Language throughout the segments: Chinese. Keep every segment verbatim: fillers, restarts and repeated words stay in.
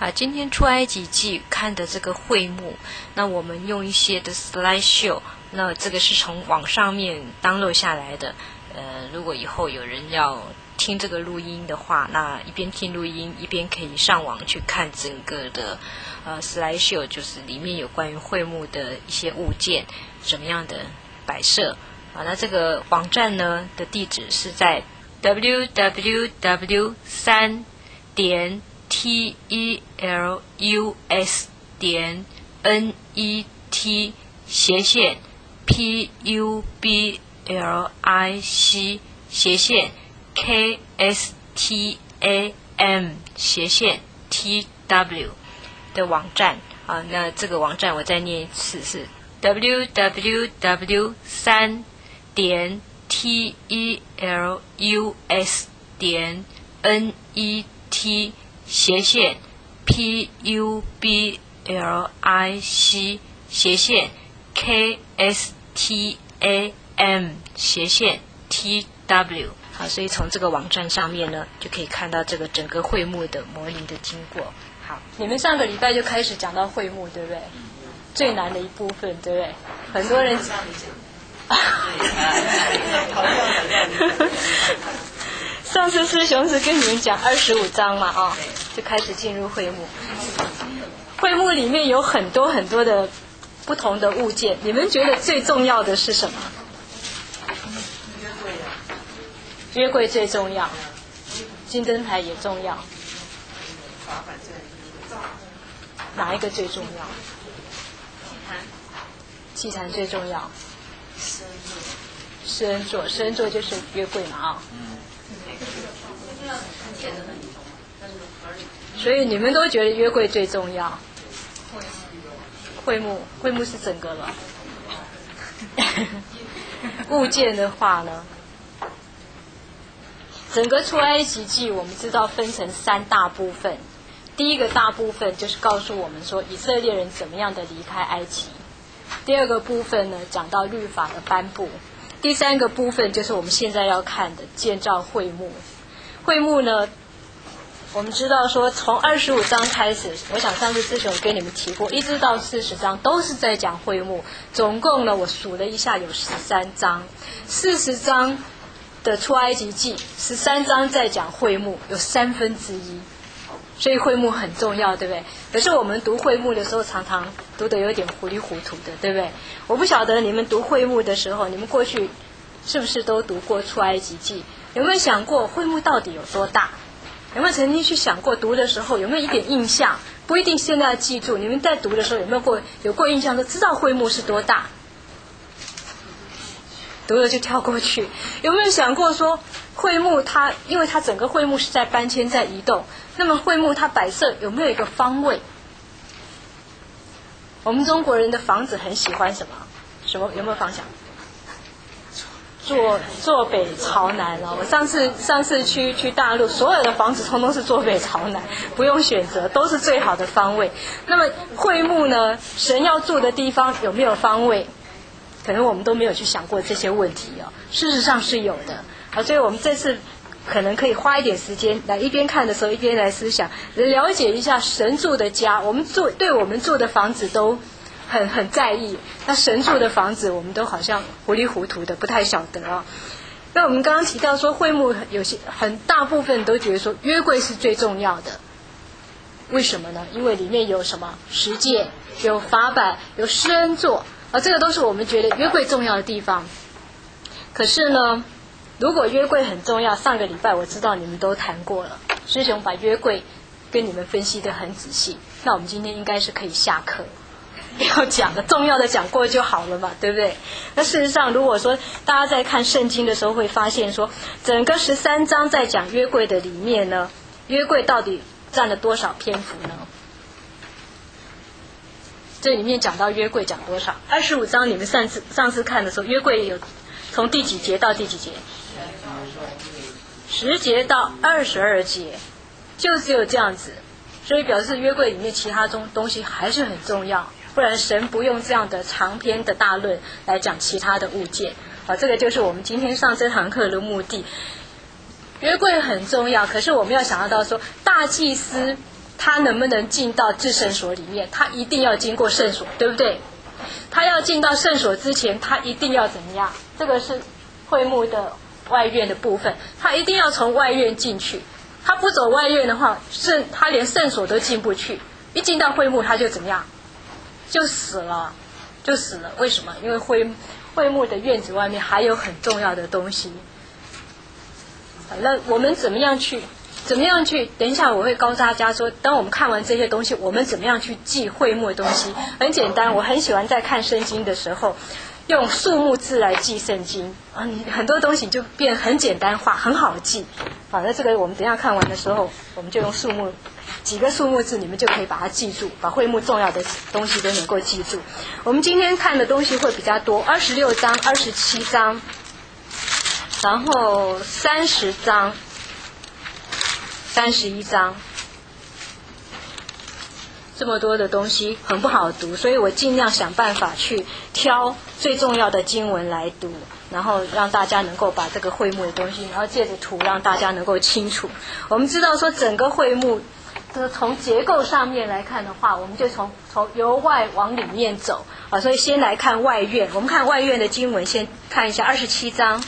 好，今天出埃及记看的这个会幕，那我们用一些的 slideshow， 那这个是从网上面 download 下来的。呃，如果以后有人要听这个录音的话，那一边听录音一边可以上网去看整个的呃 slideshow， 就是里面有关于会幕的一些物件怎么样的摆设啊。那这个网站呢的地址是在 double-u double-u double-u 三点 t e l u s 点 n e t 斜线 p u b l i c 斜线 k s t a m 斜线 t w 的网站啊。那这个网站我再念一次是 double-u double-u double-u 三点 t e l u s 点 n e t 斜线 p u b l i c 斜线 k s t a m 斜线 t w。 好，所以从这个网站上面呢，就可以看到这个整个会幕的模拟的经过。好，你们上个礼拜就开始讲到会幕，对不对？最难的一部分，对不对？很多人上次师兄是跟你们讲二十五章嘛，啊、哦，就开始进入会幕。会幕里面有很多很多的不同的物件，你们觉得最重要的是什么？约柜最重要，金灯台也重要，哪一个最重要？祭坛最重要。施恩座，施恩座就是约柜嘛，啊、哦。所以你们都觉得约柜最重要。会幕，会幕是整个了。物件的话呢，整个出埃及记我们知道分成三大部分。第一个大部分就是告诉我们说以色列人怎么样的离开埃及。第二个部分呢，讲到律法的颁布。第三个部分就是我们现在要看的建造会幕。会幕呢，我们知道说从二十五章开始，我想上次之前有跟你们提过，一直到四十章都是在讲会幕。总共呢，我数了一下有十三章，四十章的出埃及记，十三章在讲会幕，有三分之一。所以会幕很重要，对不对？可是我们读会幕的时候，常常读得有点糊里糊涂的，对不对？我不晓得你们读会幕的时候，你们过去是不是都读过出埃及记？有没有想过会幕到底有多大？有没有曾经去想过读的时候有没有一点印象？不一定现在记住，你们在读的时候有没有过有过印象，都知道会幕是多大？读了就跳过去。有没有想过说会幕它，因为它整个会幕是在搬迁在移动，那么会幕它摆设有没有一个方位？我们中国人的房子很喜欢什么？什么有没有方向？坐坐北朝南了。我上次上次去去大陆，所有的房子通通是坐北朝南，不用选择，都是最好的方位。那么会幕呢？神要住的地方有没有方位？可能我们都没有去想过这些问题哦。事实上是有的。好，所以我们这次可能可以花一点时间来一边看的时候一边来思想，了解一下神住的家。我们住对我们住的房子都很很在意，那神住的房子我们都好像糊里糊涂的，不太晓得啊。那我们刚刚提到说会幕有些很大部分都觉得说约柜是最重要的，为什么呢？因为里面有什么十诫，有法版，有施恩座啊，这个都是我们觉得约柜重要的地方。可是呢，如果约柜很重要，上个礼拜我知道你们都谈过了，师兄把约柜跟你们分析得很仔细，那我们今天应该是可以下课，不要讲的，重要的讲过就好了嘛，对不对？那事实上如果说大家在看圣经的时候会发现说，整个十三章在讲约柜的里面呢，约柜到底占了多少篇幅呢？这里面讲到约柜讲多少？二十五章你们上次上次看的时候，约柜有从第几节到第几节？十节到二十二节，就只有这样子。所以表示约柜里面其他中东西还是很重要，不然神不用这样的长篇的大论来讲其他的物件。好，这个就是我们今天上这堂课的目的。约柜很重要，可是我们要想到说，大祭司他能不能进到至圣所里面？他一定要经过圣所，对不对？他要进到圣所之前，他一定要怎么样？这个是会幕的外院的部分，他一定要从外院进去。他不走外院的话，圣他连圣所都进不去。一进到会幕，他就怎么样？就死了，就死了。为什么？因为会会幕的院子外面还有很重要的东西。那我们怎么样去？怎么样去？等一下我会告诉大家说，当我们看完这些东西，我们怎么样去记会幕的东西？很简单，我很喜欢在看圣经的时候，用数目字来记圣经，嗯，很多东西就变很简单化，很好记。好，那这个我们等一下看完的时候，我们就用数目几个数目字，你们就可以把它记住，把会幕重要的东西都能够记住。我们今天看的东西会比较多，二十六章、二十七章，然后三十章。三十一章，这么多的东西很不好读，所以我尽量想办法去挑最重要的经文来读，然后让大家能够把这个会幕的东西，然后借着图让大家能够清楚。我们知道说整个会幕，就是从结构上面来看的话，我们就从从由外往里面走啊，所以先来看外院。我们看外院的经文，先看一下二十七章。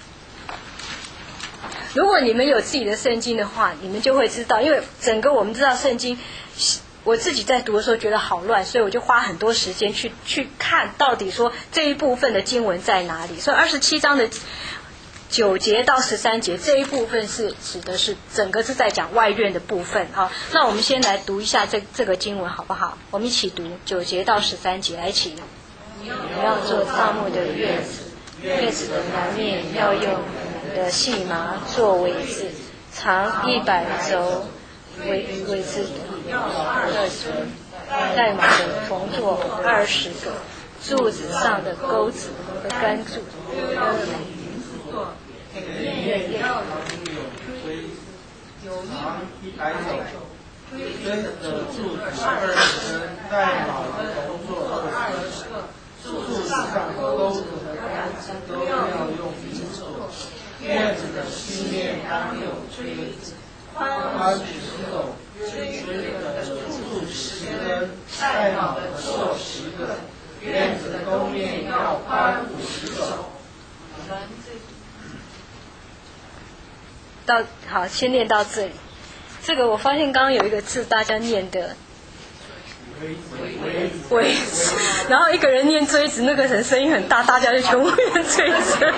如果你们有自己的圣经的话，你们就会知道，因为整个我们知道圣经，我自己在读的时候觉得好乱，所以我就花很多时间去去看到底说这一部分的经文在哪里。所以二十七章的九节到十三节这一部分是指的是整个是在讲外院的部分啊。那我们先来读一下这这个经文好不好？我们一起读九节到十三节，来一起。你要做帐幕的院子，院子的南面要用的细麻做围子，长一百肘，围围子底二寸，带麻的铜座二十个，柱子上的钩子和杆柱长一百肘，跟着柱子二十根，带卯的铜座二十个，柱子上的钩子和杆子都要用银做。院子的西面当有锥子，宽十肘，锥的柱子十根，带卯的槊十个。院子的东面要宽五十肘。 到好，先念到这里。这个我发现刚刚有一个字大家念的围子，然后一个人念锥子，那个人声音很大，大家就全部念锥子。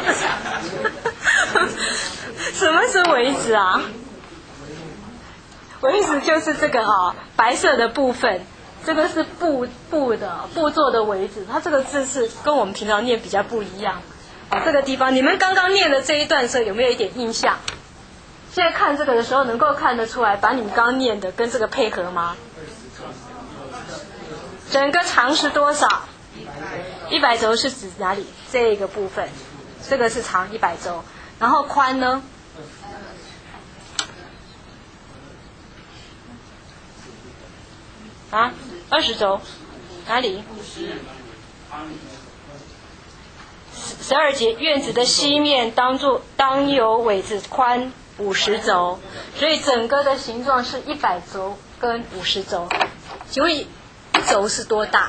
什么是围子啊？围子就是这个啊，白色的部分，这个是布布的布做的围子，它这个字是跟我们平常念比较不一样。啊，这个地方你们刚刚念的这一段的时候有没有一点印象？现在看这个的时候能够看得出来，把你们刚刚念的跟这个配合吗？整个长是多少？一百轴是指哪里？这个部分，这个是长一百轴，然后宽呢？啊，二十轴，哪里？十二节，院子的西面当做当有苇子宽五十轴，所以整个的形状是一百轴跟五十轴。请问一轴是多大？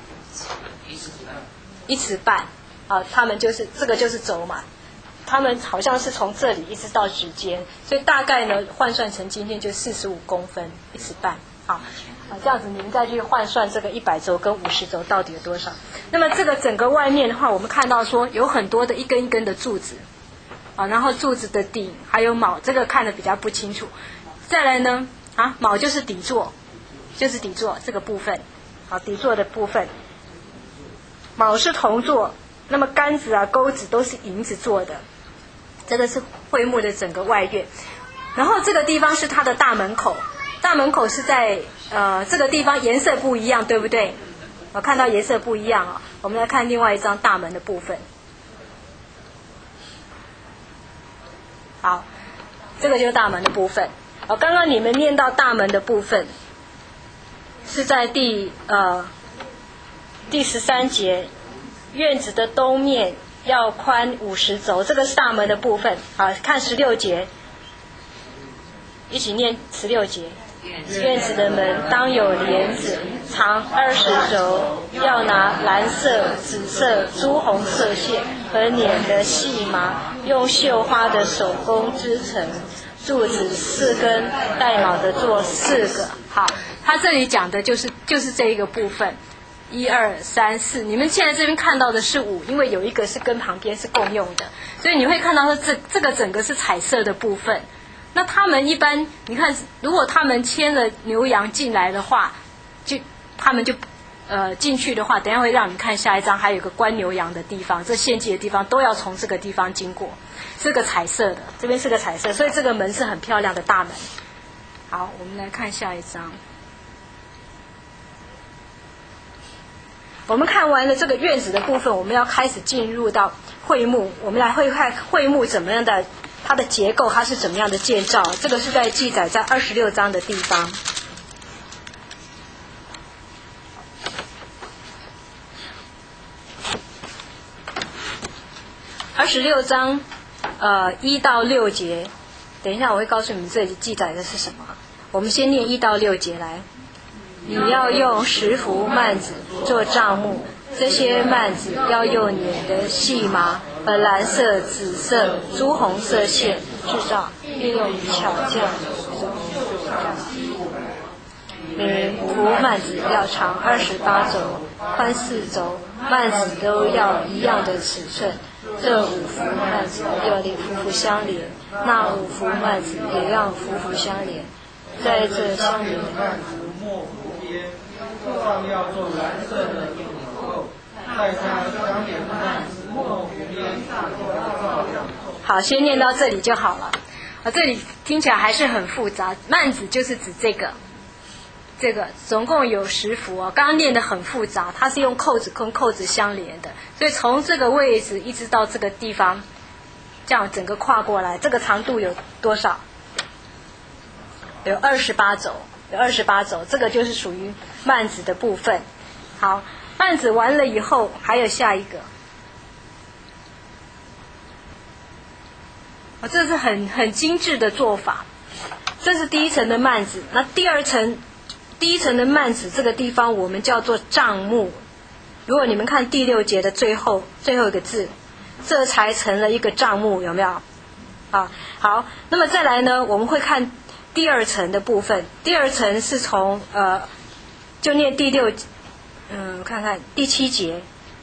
一尺半。啊，他们就是这个就是轴嘛，他们好像是从这里一直到指尖，所以大概呢换算成今天就四十五公分，一尺半。好，啊，这样子你们再去换算这个一百轴跟五十轴到底有多少？那么这个整个外面的话，我们看到说有很多的一根一根的柱子，啊，然后柱子的底还有卯，这个看得比较不清楚。再来呢，啊，卯就是底座，就是底座这个部分，好，底座的部分，卯是铜座，那么杆子啊、钩子都是银子做的，这个是会幕的整个外院。然后这个地方是它的大门口。大门口是在呃这个地方颜色不一样，对不对？我看到颜色不一样啊。我们来看另外一张大门的部分。好，这个就是大门的部分。哦，刚刚你们念到大门的部分是在第呃第十三节，院子的东面要宽五十轴，这个是大门的部分。好，看十六节，一起念十六节。 院子的门当有帘子，长二十轴，要拿蓝色、紫色、朱红色线和捻的细麻，用绣花的手工织成。柱子四根，带卯的做四个。好，他这里讲的就是就是这一个部分，一二三四。你们现在这边看到的是五，因为有一个是跟旁边是共用的，所以你会看到说这这个整个是彩色的部分。那他们一般，你看，如果他们牵了牛羊进来的话，就他们就呃进去的话，等一下会让你看下一章，还有个关牛羊的地方，这献祭的地方都要从这个地方经过。是个彩色的，这边是个彩色，所以这个门是很漂亮的大门。好，我们来看下一章。我们看完了这个院子的部分，我们要开始进入到会幕。我们来会看会幕怎么样的，它的结构，它是怎么样的建造。这个是在记载在二十六章的地方。二十六章。呃，一到六节，等一下我会告诉你们这里记载的是什么。我们先念一到六节来。你要用十幅幔子做帐幕，这些幔子要用捻的细麻和蓝色、紫色、朱红色线制造，运用巧匠手。每幅幔子要长二十八轴，宽四轴，幔子都要一样的尺寸。这五幅幔子要连幅幅相连，那五幅幔子也要幅幅相连。在这相连的幔子末幅边上要做蓝色的纽扣，在它相连的幔子末幅边上要做。 好，先念到这里就好了。啊，这里听起来还是很复杂。幔子就是指这个。这个总共有十幅哦，刚刚念得很复杂，它是用扣子跟扣子相连的，所以从这个位置一直到这个地方，这样整个跨过来，这个长度有多少？有二十八轴，有二十八轴，这个就是属于幔子的部分。好，幔子完了以后，还有下一个，哦，这是很很精致的做法。这是第一层的幔子，那第二层。第一层的幔子这个地方我们叫做帐幕。如果你们看第六节的最后最后一个字，这才成了一个帐幕，有没有？啊，好，那么再来呢，我们会看第二层的部分。第二层是从呃，就念第六，嗯，看看第七节。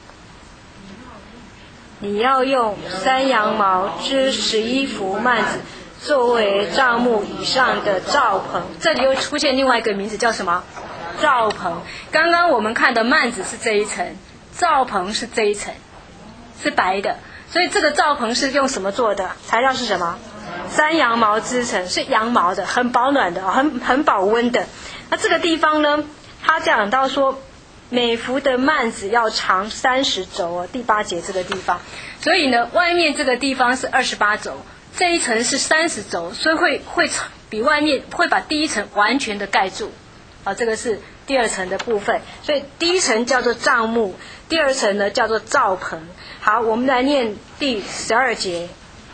你要用山羊毛织十一幅幔子。作为帐幕以上的罩棚，这里又出现另外一个名字叫什么？罩棚。刚刚我们看的幔子是这一层，罩棚是这一层，是白的。所以这个罩棚是用什么做的？材料是什么？山羊毛织成，是羊毛的，很保暖的，很很保温的。那这个地方呢，他讲到说，每幅的幔子要长三十轴哦，第八节这个地方。所以呢，外面这个地方是二十八轴。这一层是三十轴，所以会会比外面会把第一层完全的盖住，啊，这个是第二层的部分。所以第一层叫做帐幕，第二层呢叫做罩棚。好，我们来念第十二节。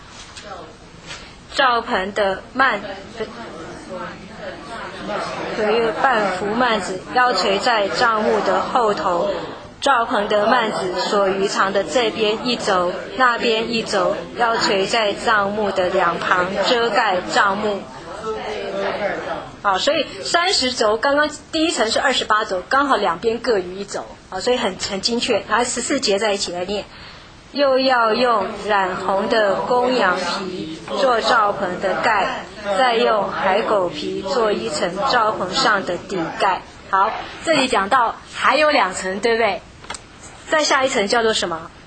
罩棚的幔可有半幅幔子要垂在帐幕的后头。罩棚的幔子所余长的这边一轴，那边一轴，要垂在帐幕的两旁，遮盖帐幕。好，所以三十轴，刚刚第一层是二十八轴，刚好两边各余一轴，啊，所以很很精确。然后十四节再一起来念，又要用染红的公羊皮做罩棚的盖，再用海狗皮做一层罩棚上的底盖。好，这里讲到还有两层，对不对？再下一层叫做什么？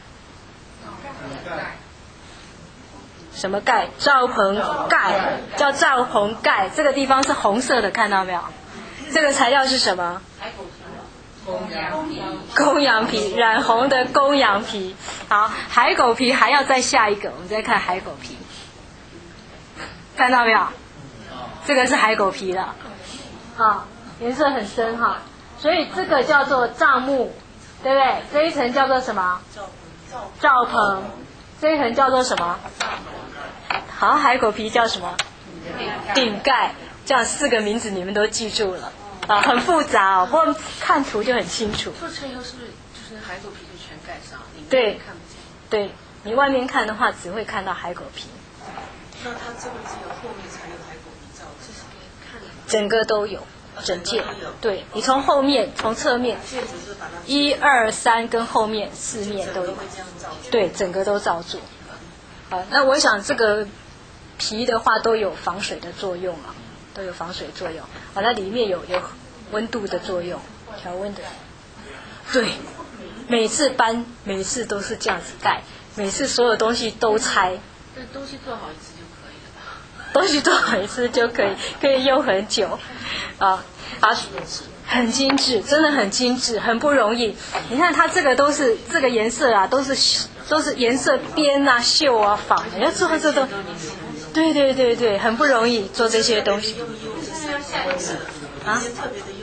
什么盖？罩棚盖，叫罩棚盖。这个地方是红色的，看到没有？这个材料是什么？ 公羊皮。 公羊皮，染红的公羊皮。好，海狗皮还要再下一个，我们再看海狗皮，看到没有？这个是海狗皮的，啊，颜色很深哈，所以这个叫做帐幕。对不对？这一层叫做什么？罩棚。这一层叫做什么？好，海狗皮叫什么？顶盖。 这样四个名字你们都记住了啊，很复杂哦，不过看图就很清楚。 做成以后是不是就是海狗皮就全盖上，里面对看不见？ 对，你外面看的话只会看到海狗皮。 那它这个只有后面才有海狗皮照，这是看整个都有，整件。对，你从后面、从侧面， 戒指是把它一二三跟后面四面都有会，这样照。 对，整个都罩住。好，那我想这个皮的话都有防水的作用啊，都有防水作用。好，那里面有有温度的作用，调温的。对，每次搬，每次都是这样子盖，每次所有东西都拆。 这东西做好一次就可以了吧？ 东西做好一次就可以，可以用很久，啊，好，很精致，真的很精致，很不容易。你看它这个都是这个颜色啊，都是都是颜色边啊、绣啊、仿的，要做这都，对对对对，很不容易做这些东西。啊，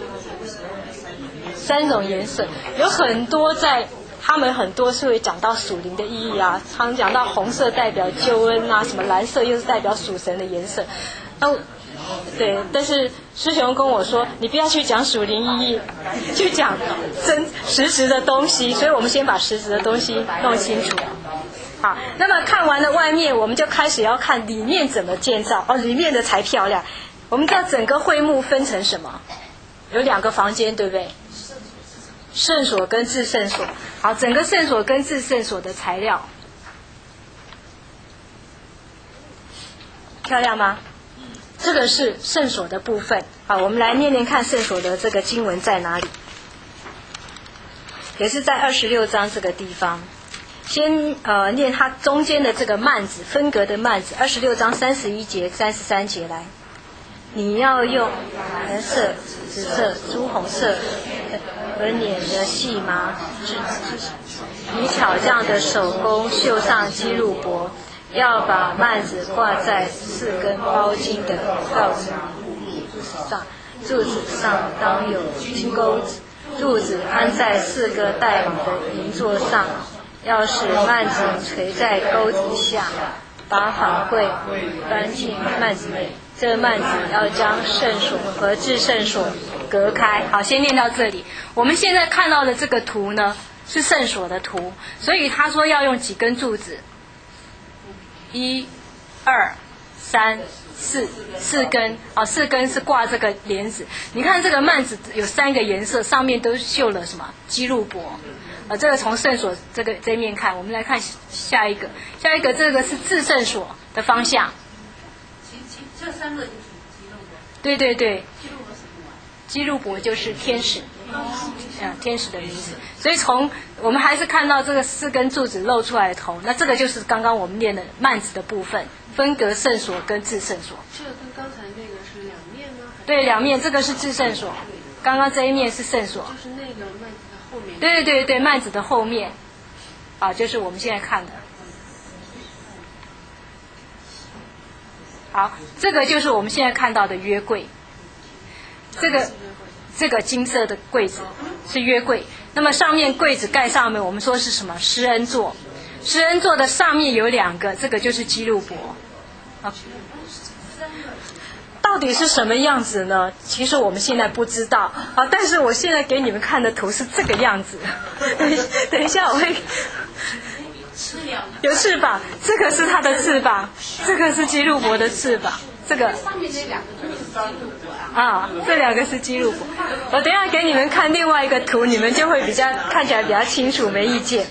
三种颜色，有很多在。他们很多是会讲到属灵的意义啊，常讲到红色代表救恩啊，什么蓝色又是代表属神的颜色。哦，对，但是师兄跟我说，你不要去讲属灵意义，去讲真实质的东西，所以我们先把实质的东西弄清楚。好，那么看完了外面，我们就开始要看里面怎么建造哦，里面的才漂亮。我们知道整个会幕分成什么？有两个房间，对不对？圣所跟至圣所。好，整个圣所跟至圣所的材料漂亮吗？这个是圣所的部分。好，我们来念念看圣所的这个经文在哪里，也是在二十六章这个地方。先呃念它中间的这个幔子，分隔的幔子，二十六章三十一节、三十三节来。你要用蓝色、紫色、朱红色和捻的细麻以巧匠的手工绣上基路伯，要把幔子挂在四根包金的罩子上，柱子上当有金钩子，柱子安在四个带卯的银座上，要使幔子垂在钩子下，把反柜搬进幔子内。这个幔子要将圣所和至圣所隔开。好，先念到这里。我们现在看到的这个图呢，是圣所的图，所以他说要用几根柱子，一、二、三、四，四根。哦，四根是挂这个帘子。你看这个幔子有三个颜色，上面都绣了什么？基路伯。呃，这个从圣所这个这面看，我们来看下一个，下一个这个是至圣所的方向。 这三个就是基路伯。 对对对， 基路伯什么？ 基路伯就是天使，啊、嗯，天使的名字。所以从我们还是看到这个四根柱子露出来的头，那这个就是刚刚我们念的幔子的部分，分隔圣所跟至圣所。 这个跟刚才那个是两面吗？ 对，两面，这个是至圣所，刚刚这一面是圣所。 就是那个幔子的后面。 对对对，幔子的后面，啊，就是我们现在看的。好，这个就是我们现在看到的约柜，这个这个金色的柜子是约柜。那么上面柜子盖上面，我们说是什么？施恩座。施恩座的上面有两个，这个就是基路伯。啊，到底是什么样子呢？其实我们现在不知道啊，但是我现在给你们看的图是这个样子。等一下我会。有翅膀，这个是它的翅膀，这个是基路伯的翅膀，这个上面那两个就是基路伯啊。 啊，这两个是基路伯。我等一下给你们看另外一个图，你们就会比较看起来比较清楚，没意见。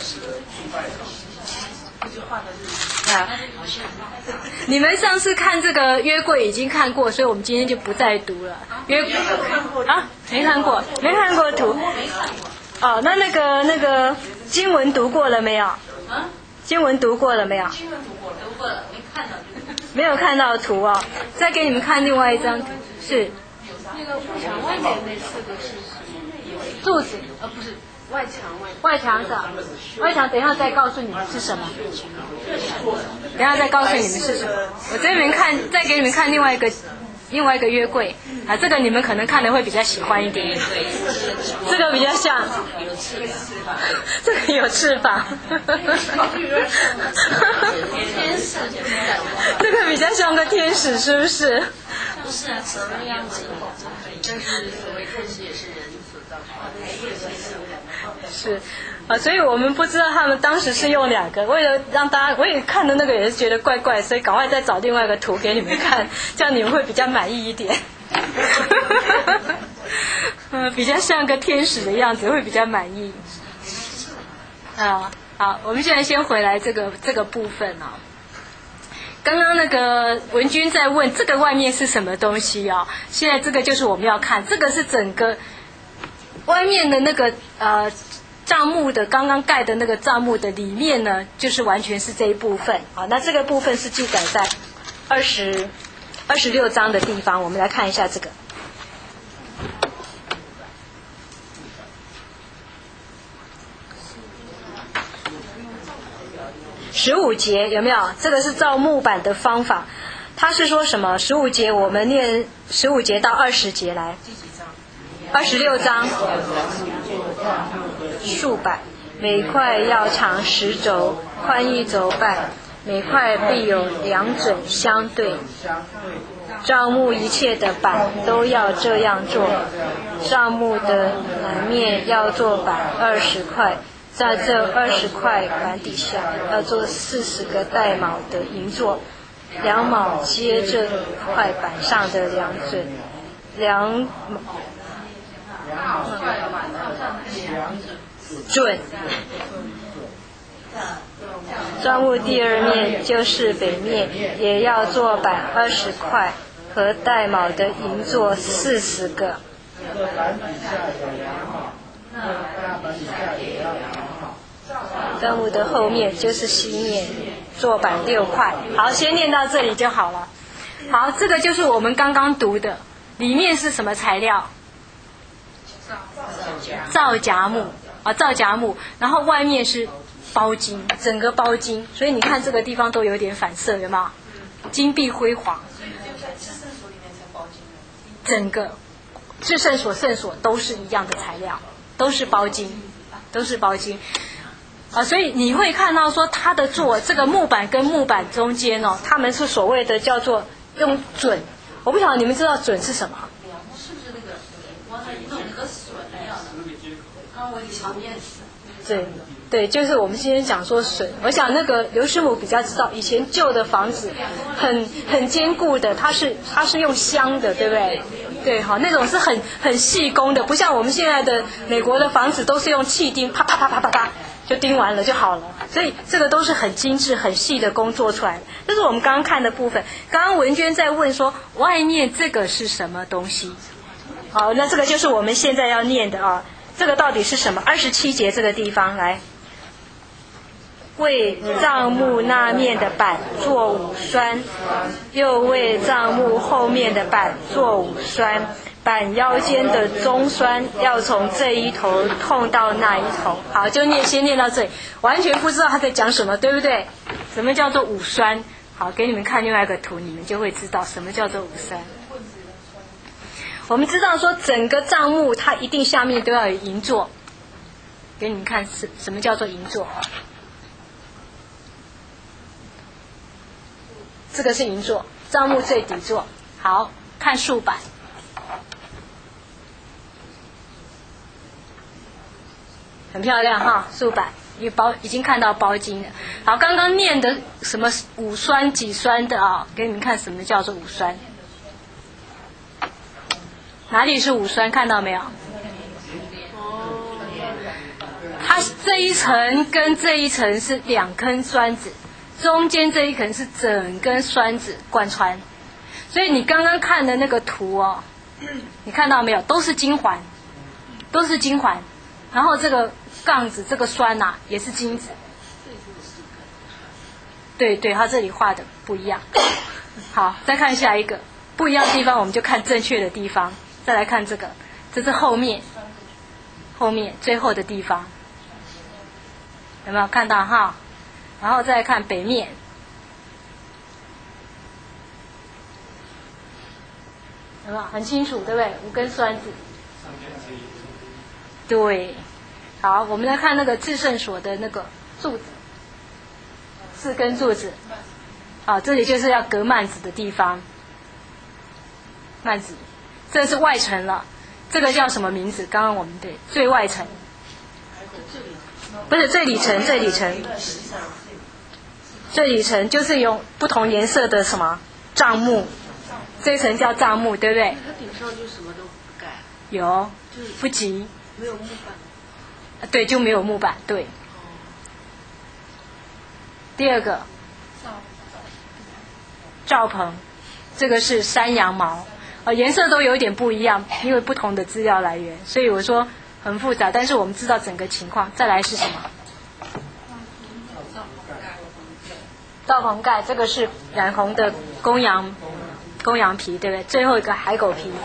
啊，你们上次看这个约柜已经看过，所以我们今天就不再读了。约啊，没看过，没看过图。哦，那那个那个经文读过了没有？ 啊？ 经文读过了没有？ 经文读过，读过了，没看到。 没有看到图哦，再给你们看另外一张图，是那个墙外面那四个是柱子， 呃不是外墙外外墙上，外墙等一下再告诉你们是什么，等一下再告诉你们是什么。我这边看，再给你们看另外一个另外一个约柜啊，这个你们可能看的会比较喜欢一点，这个比较像，这个有翅膀，这个比较像个天使，是不是？ 不是啊，什么样子？但是所谓看似也是人所造成的。 是，啊，所以我们不知道他们当时是用两个，为了让大家，我也看的那个也是觉得怪怪，所以赶快再找另外一个图给你们看，这样你们会比较满意一点。呃，比较像个天使的样子，会比较满意。啊，好，我们现在先回来这个这个部分啊。刚刚那个文君在问这个外面是什么东西啊？现在这个就是我们要看，这个是整个外面的那个呃帐幕的刚刚盖的那个帐幕的里面呢，就是完全是这一部分啊。那这个部分是记载在二十二十六章的地方，我们来看一下这个。十五节有没有？这个是造木板的方法。他是说什么？十五节我们念十五节到二十节来。二十六章。竖板，每块要长十肘，宽一肘半，每块必有两准相对。帐幕一切的板都要这样做。帐幕的南面要做板二十块。在这二十块板底下要做四十个带卯的银座，两卯接这块板上的两准，两卯准。帐幕第二面就是北面，也要做板二十块和带卯的银座四十个。帐幕的后面就是西面，做板六块。好，先念到这里就好了。好，这个就是我们刚刚读的，里面是什么材料？皂荚木啊，皂荚木，然后外面是包金，整个包金，所以你看这个地方都有点反射，有没有？金碧辉煌。整个至圣所、圣所都是一样的材料，都是包金，都是包金。啊，所以你会看到说它的做这个木板跟木板中间哦，他们是所谓的叫做用准。我不晓得你们知道准是什么？ 是不是那个往那一弄和笋一样的？刚我以前念对对，就是我们今天讲说笋。我想那个刘师母比较知道，以前旧的房子很很坚固的，它是它是用镶的，对不对？对，好，那种是很很细工的，不像我们现在的美国的房子都是用气钉，啪啪啪啪啪啪就钉完了就好了。所以这个都是很精致、很细的工做出来的。这是我们刚刚看的部分。刚刚文娟在问说，外面这个是什么东西？好，那这个就是我们现在要念的啊。这个到底是什么？二十七节这个地方来，为帐幕那面的板做五栓，又为帐幕后面的板做五栓。板腰间的中栓要从这一头痛到那一头。好，就念先念到这里，完全不知道他在讲什么，对不对？什么叫做五栓？好，给你们看另外一个图，你们就会知道什么叫做五栓。我们知道说整个帐幕它一定下面都要有银座，给你们看什什么叫做银座。这个是银座，帐幕最底座。好，看竖板。很漂亮哈，竖板，因为包已经看到包金了。好，刚刚念的什么五栓几栓的啊，给你们看什么叫做五栓。哪里是五栓？看到没有？它这一层跟这一层是两根栓子，中间这一层是整根栓子贯穿。所以你刚刚看的那个图哦，你看到没有？都是金环，都是金环。然后这个杠子这个栓呐、啊、也是金子。对对，它这里画的不一样。好，再看下一个不一样的地方，我们就看正确的地方。再来看这个，这是后面，后面最后的地方，有没有看到哈？然后再来看北面，有没有很清楚，对不对？五根栓子。对，好，我们来看那个至圣所的那个柱子，四根柱子，啊，这里就是要隔幔子的地方。 幔子，这是外层了。这个叫什么名字？刚刚我们对最外层，不是最里层，最里层，最里层就是有不同颜色的什么帐幕，这一层叫帐幕，对不对？ 它顶上就什么都不盖， 有，不及， 没有木板。 对，就没有木板，对。第二个，罩棚，这个是山羊毛，呃，颜色都有点不一样，因为不同的资料来源，所以我说很复杂，但是我们知道整个情况。再来是什么？罩棚盖，这个是染红的公羊，公羊皮，对不对？最后一个海狗皮，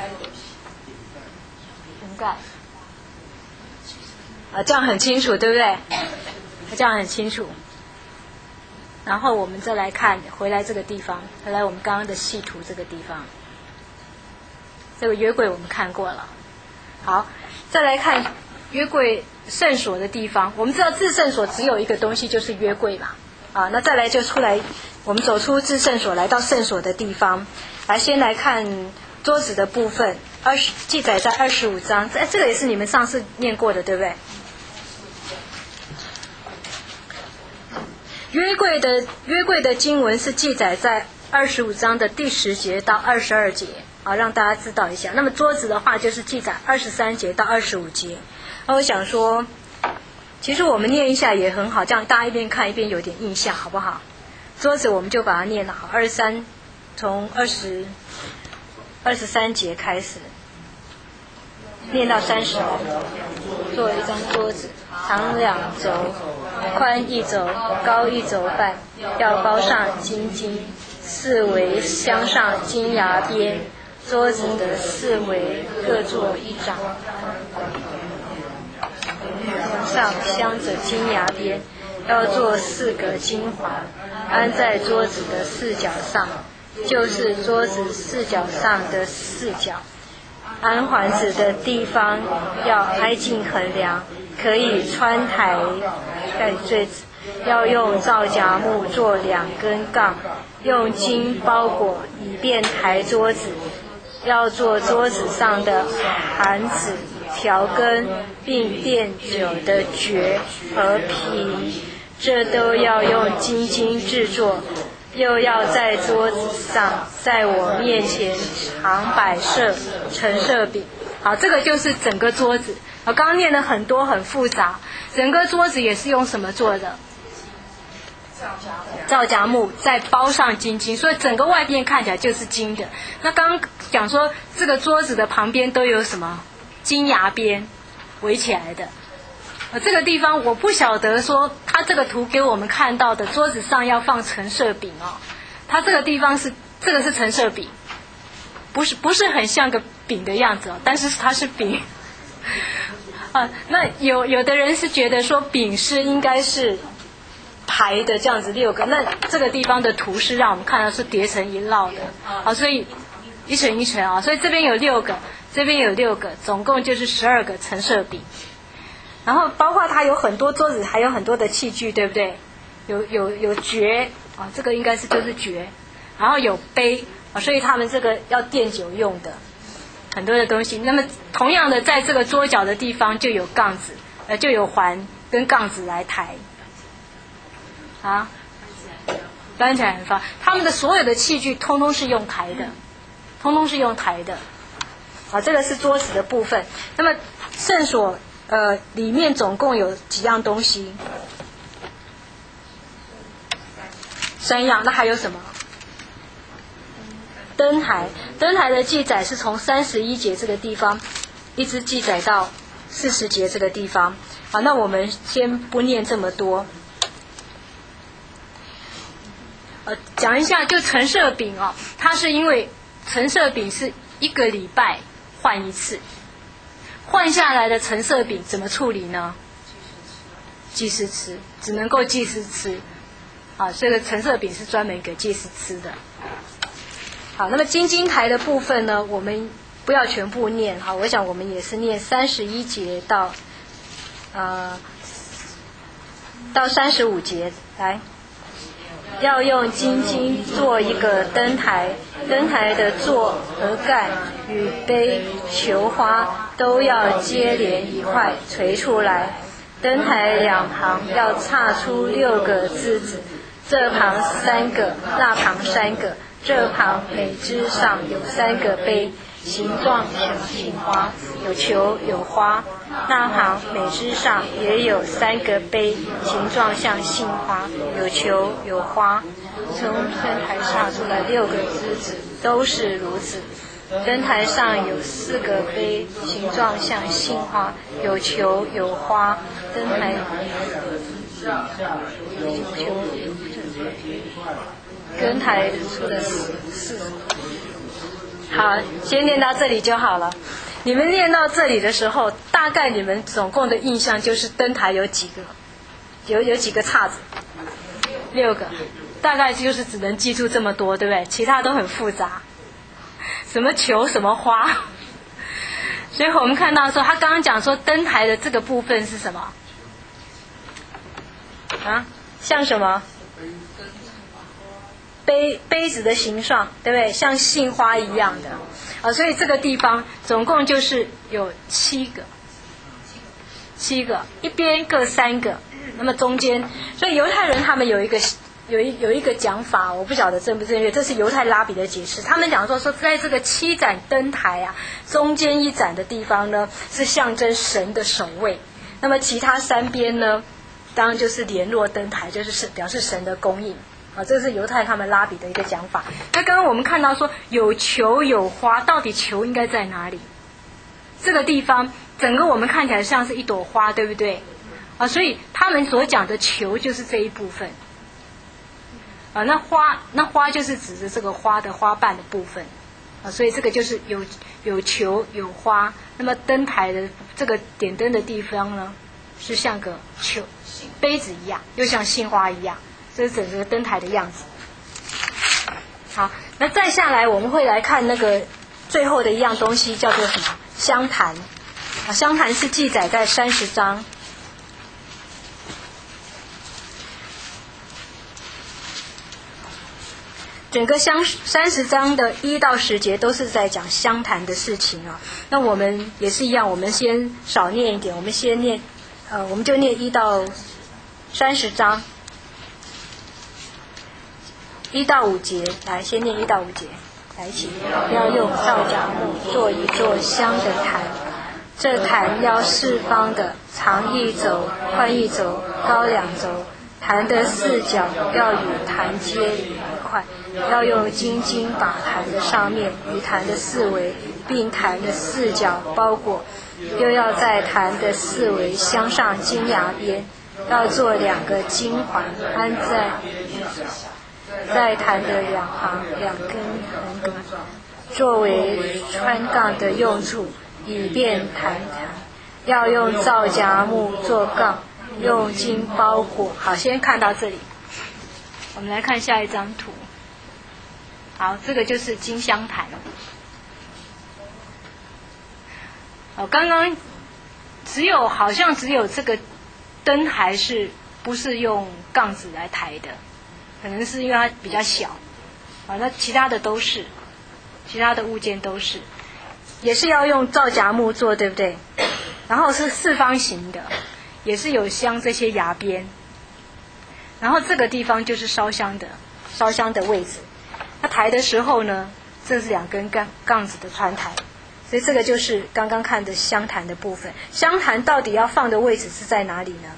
盆盖。啊，这样很清楚，对不对？这样很清楚。然后我们再来看，回来这个地方，回来我们刚刚的细图这个地方，这个约柜我们看过了。好，再来看约柜圣所的地方。我们知道至圣所只有一个东西，就是约柜嘛。啊，那再来就出来，我们走出至圣所，来到圣所的地方。来，先来看桌子的部分，二十记载在二十五章。这这个也是你们上次念过的，对不对？约柜的约柜的经文是记载在二十五章的第十节到二十二节，好，让大家知道一下。那么桌子的话就是记载二十三节到二十五节。那我想说，其实我们念一下也很好，这样大家一边看一边有点印象，好不好？桌子我们就把它念好，二十三从二十二十三节开始，念到三十。做一张桌子，长两轴，宽一轴，高一轴半，要包上金金，四围镶上金牙边，桌子的四围各做一掌，上镶着金牙边，要做四个金环，安在桌子的四角上，就是桌子四角上的四角。安环子的地方要挨近横梁，可以穿台盖坠子，要用皂荚木做两根杠，用金包裹，以便抬桌子。要做桌子上的盘子、条根，并奠酒的爵和皮，这都要用金金制作。又要在桌子上，在我面前常摆设陈设饼。好，这个就是整个桌子。我刚刚念了很多很复杂，整个桌子也是用什么做的？皂荚木，再包上金金，所以整个外边看起来就是金的。那刚刚讲说这个桌子的旁边都有什么金牙边围起来的。呃，这个地方我不晓得说，他这个图给我们看到的桌子上要放陈设饼哦，他这个地方是这个是陈设饼，不是不是很像个饼的样子哦，但是它是饼。啊，那有有的人是觉得说饼是应该是排的这样子六个，那这个地方的图是让我们看到是叠成一摞的，啊，所以一层一层啊，所以这边有六个，这边有六个，总共就是十二个陈设饼。然后包括它有很多桌子，还有很多的器具，对不对？有有有爵啊，这个应该是就是爵，然后有杯啊，所以他们这个要奠酒用的很多的东西。那么同样的，在这个桌角的地方就有杠子，呃，就有环跟杠子来抬啊，搬起来很方。他们的所有的器具通通是用抬的，通通是用抬的。啊，这个是桌子的部分。那么圣所。呃，里面总共有几样东西？三样。那还有什么？灯台。灯台的记载是从三十一节这个地方，一直记载到四十节这个地方。好，那我们先不念这么多。呃，讲一下，就陈设饼哦，它是因为陈设饼是一个礼拜换一次。换下来的陈设饼怎么处理呢？祭司吃，只能够祭司吃。啊，这个陈设饼是专门给祭司吃的。好，那么金金台的部分呢，我们不要全部念哈，我想我们也是念三十一节到呃到三十五节来。要用金金做一个灯台， 灯台的座和盖与杯、球花都要接连一块垂出来。灯台两旁要插出六个枝子，这旁三个，那旁三个，这旁每枝上有三个杯，形状像杏花，有球有花。那旁每枝上也有三个杯，形状像杏花，有球有花。从灯台插出来六个枝子，都是如此。灯台上有四个杯，形状像杏花，有球有花。灯台有球有灯台出了四四。好，先念到这里就好了。你们念到这里的时候，大概你们总共的印象就是灯台有几个，有有几个叉子，六个，大概就是只能记住这么多，对不对？其他都很复杂，什么球什么花。所以我们看到说，他刚刚讲说灯台的这个部分是什么啊？像什么？杯杯子的形状，对不对？像杏花一样的啊，所以这个地方总共就是有七个，七个，一边各三个，那么中间，所以犹太人他们有一个有一有一个讲法，我不晓得正不正确，这是犹太拉比的解释。他们讲说说，在这个七盏灯台啊，中间一盏的地方呢，是象征神的守卫，那么其他三边呢，当然就是联络灯台，就是表示神的供应。啊，这是犹太他们拉比的一个讲法。那刚刚我们看到说有球有花，到底球应该在哪里？这个地方整个我们看起来像是一朵花，对不对？啊，所以他们所讲的球就是这一部分。啊，那花那花就是指着这个花的花瓣的部分。啊，所以这个就是有有球有花。那么灯台的这个点灯的地方呢，是像个球杯子一样，又像杏花一样。这是整个灯台的样子。好，那再下来我们会来看那个最后的一样东西，叫做什么？香坛。啊，香坛是记载在三十章。整个香三十章的一到十节都是在讲香坛的事情啊。那我们也是一样，我们先少念一点，我们先念，呃，我们就念一到三十章。一到五节，来先念一到五节，来一起。要用皂荚木做一座香的坛，这坛要四方的，长一肘，宽一肘，高两肘。坛的四角要与坛接一块，要用金金把坛的上面与坛的四围，并坛的四角包裹，又要在坛的四围镶上金牙边，要做两个金环安在。在坛的两行两根横格，作为穿杠的用处，以便弹弹。要用皂荚木做杠，用金包裹。好，先看到这里，我们来看下一张图。好，这个就是金香坛。哦，刚刚只有好像只有这个灯台是不是用杠子来抬的？可能是因为它比较小，啊，那其他的都是，其他的物件都是，也是要用皂荚木做，对不对？然后是四方形的，也是有镶这些牙边。然后这个地方就是烧香的，烧香的位置。那抬的时候呢，这是两根杠杠子的穿台，所以这个就是刚刚看的香坛的部分。香坛到底要放的位置是在哪里呢？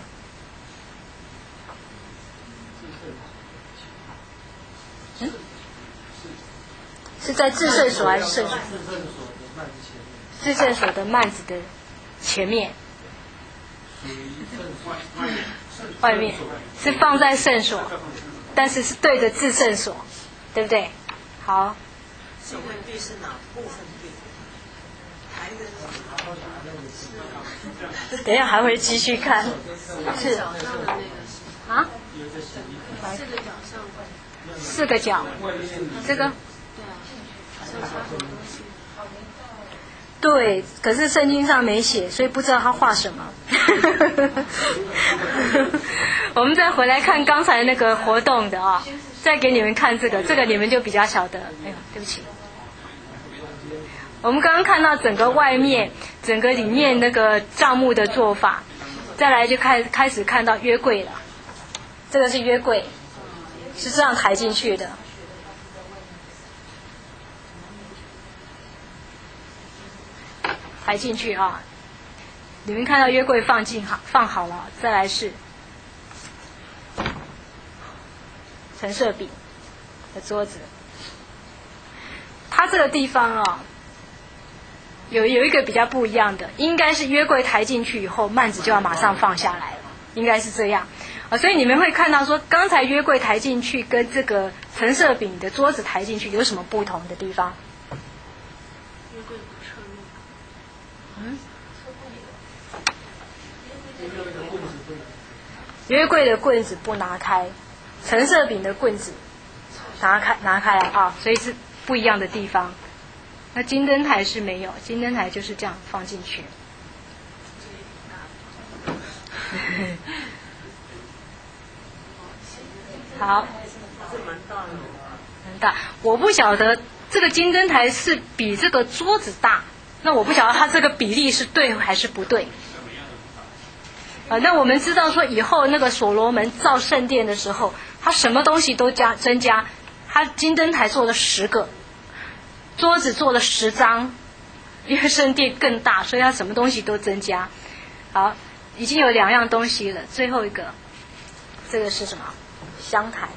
嗯，是在至圣所还是圣所？至圣所的幔子的前面，外面是放在圣所，但是是对着至圣所，对不对？好。 圣文壁是哪部分壁？ 等一下还会继续看。是啊？ 四个角上。 四个角，这个。对，可是圣经上没写，所以不知道他画什么。我们再回来看刚才那个活动的啊、哦。 再给你们看这个，这个你们就比较晓得。哎呦，对不起。我们刚刚看到整个外面，整个里面那个帐幕的做法，再来就开开始看到约柜了。这个是约柜，是这样抬进去的。抬进去啊！你们看到约柜放进好放好了，再来是陈设饼的桌子。它这个地方啊，有有一个比较不一样的，应该是约柜抬进去以后，幔子就要马上放下来了，应该是这样啊。所以你们会看到说，刚才约柜抬进去跟这个陈设饼的桌子抬进去有什么不同的地方？ 约柜不侧面。 嗯。约柜的棍子不拿开，陈设饼的棍子拿开拿开来啊，所以是不一样的地方。那金灯台是没有，金灯台就是这样放进去。好， 这蛮大的。 蛮大，我不晓得这个金灯台是比这个桌子大，那我不晓得它这个比例是对还是不对。啊，那我们知道说以后那个所罗门造圣殿的时候，他什么东西都加增加，他金灯台做了十个，桌子做了十张，因为圣殿更大，所以他什么东西都增加。好，已经有两样东西了，最后一个，这个是什么？香台。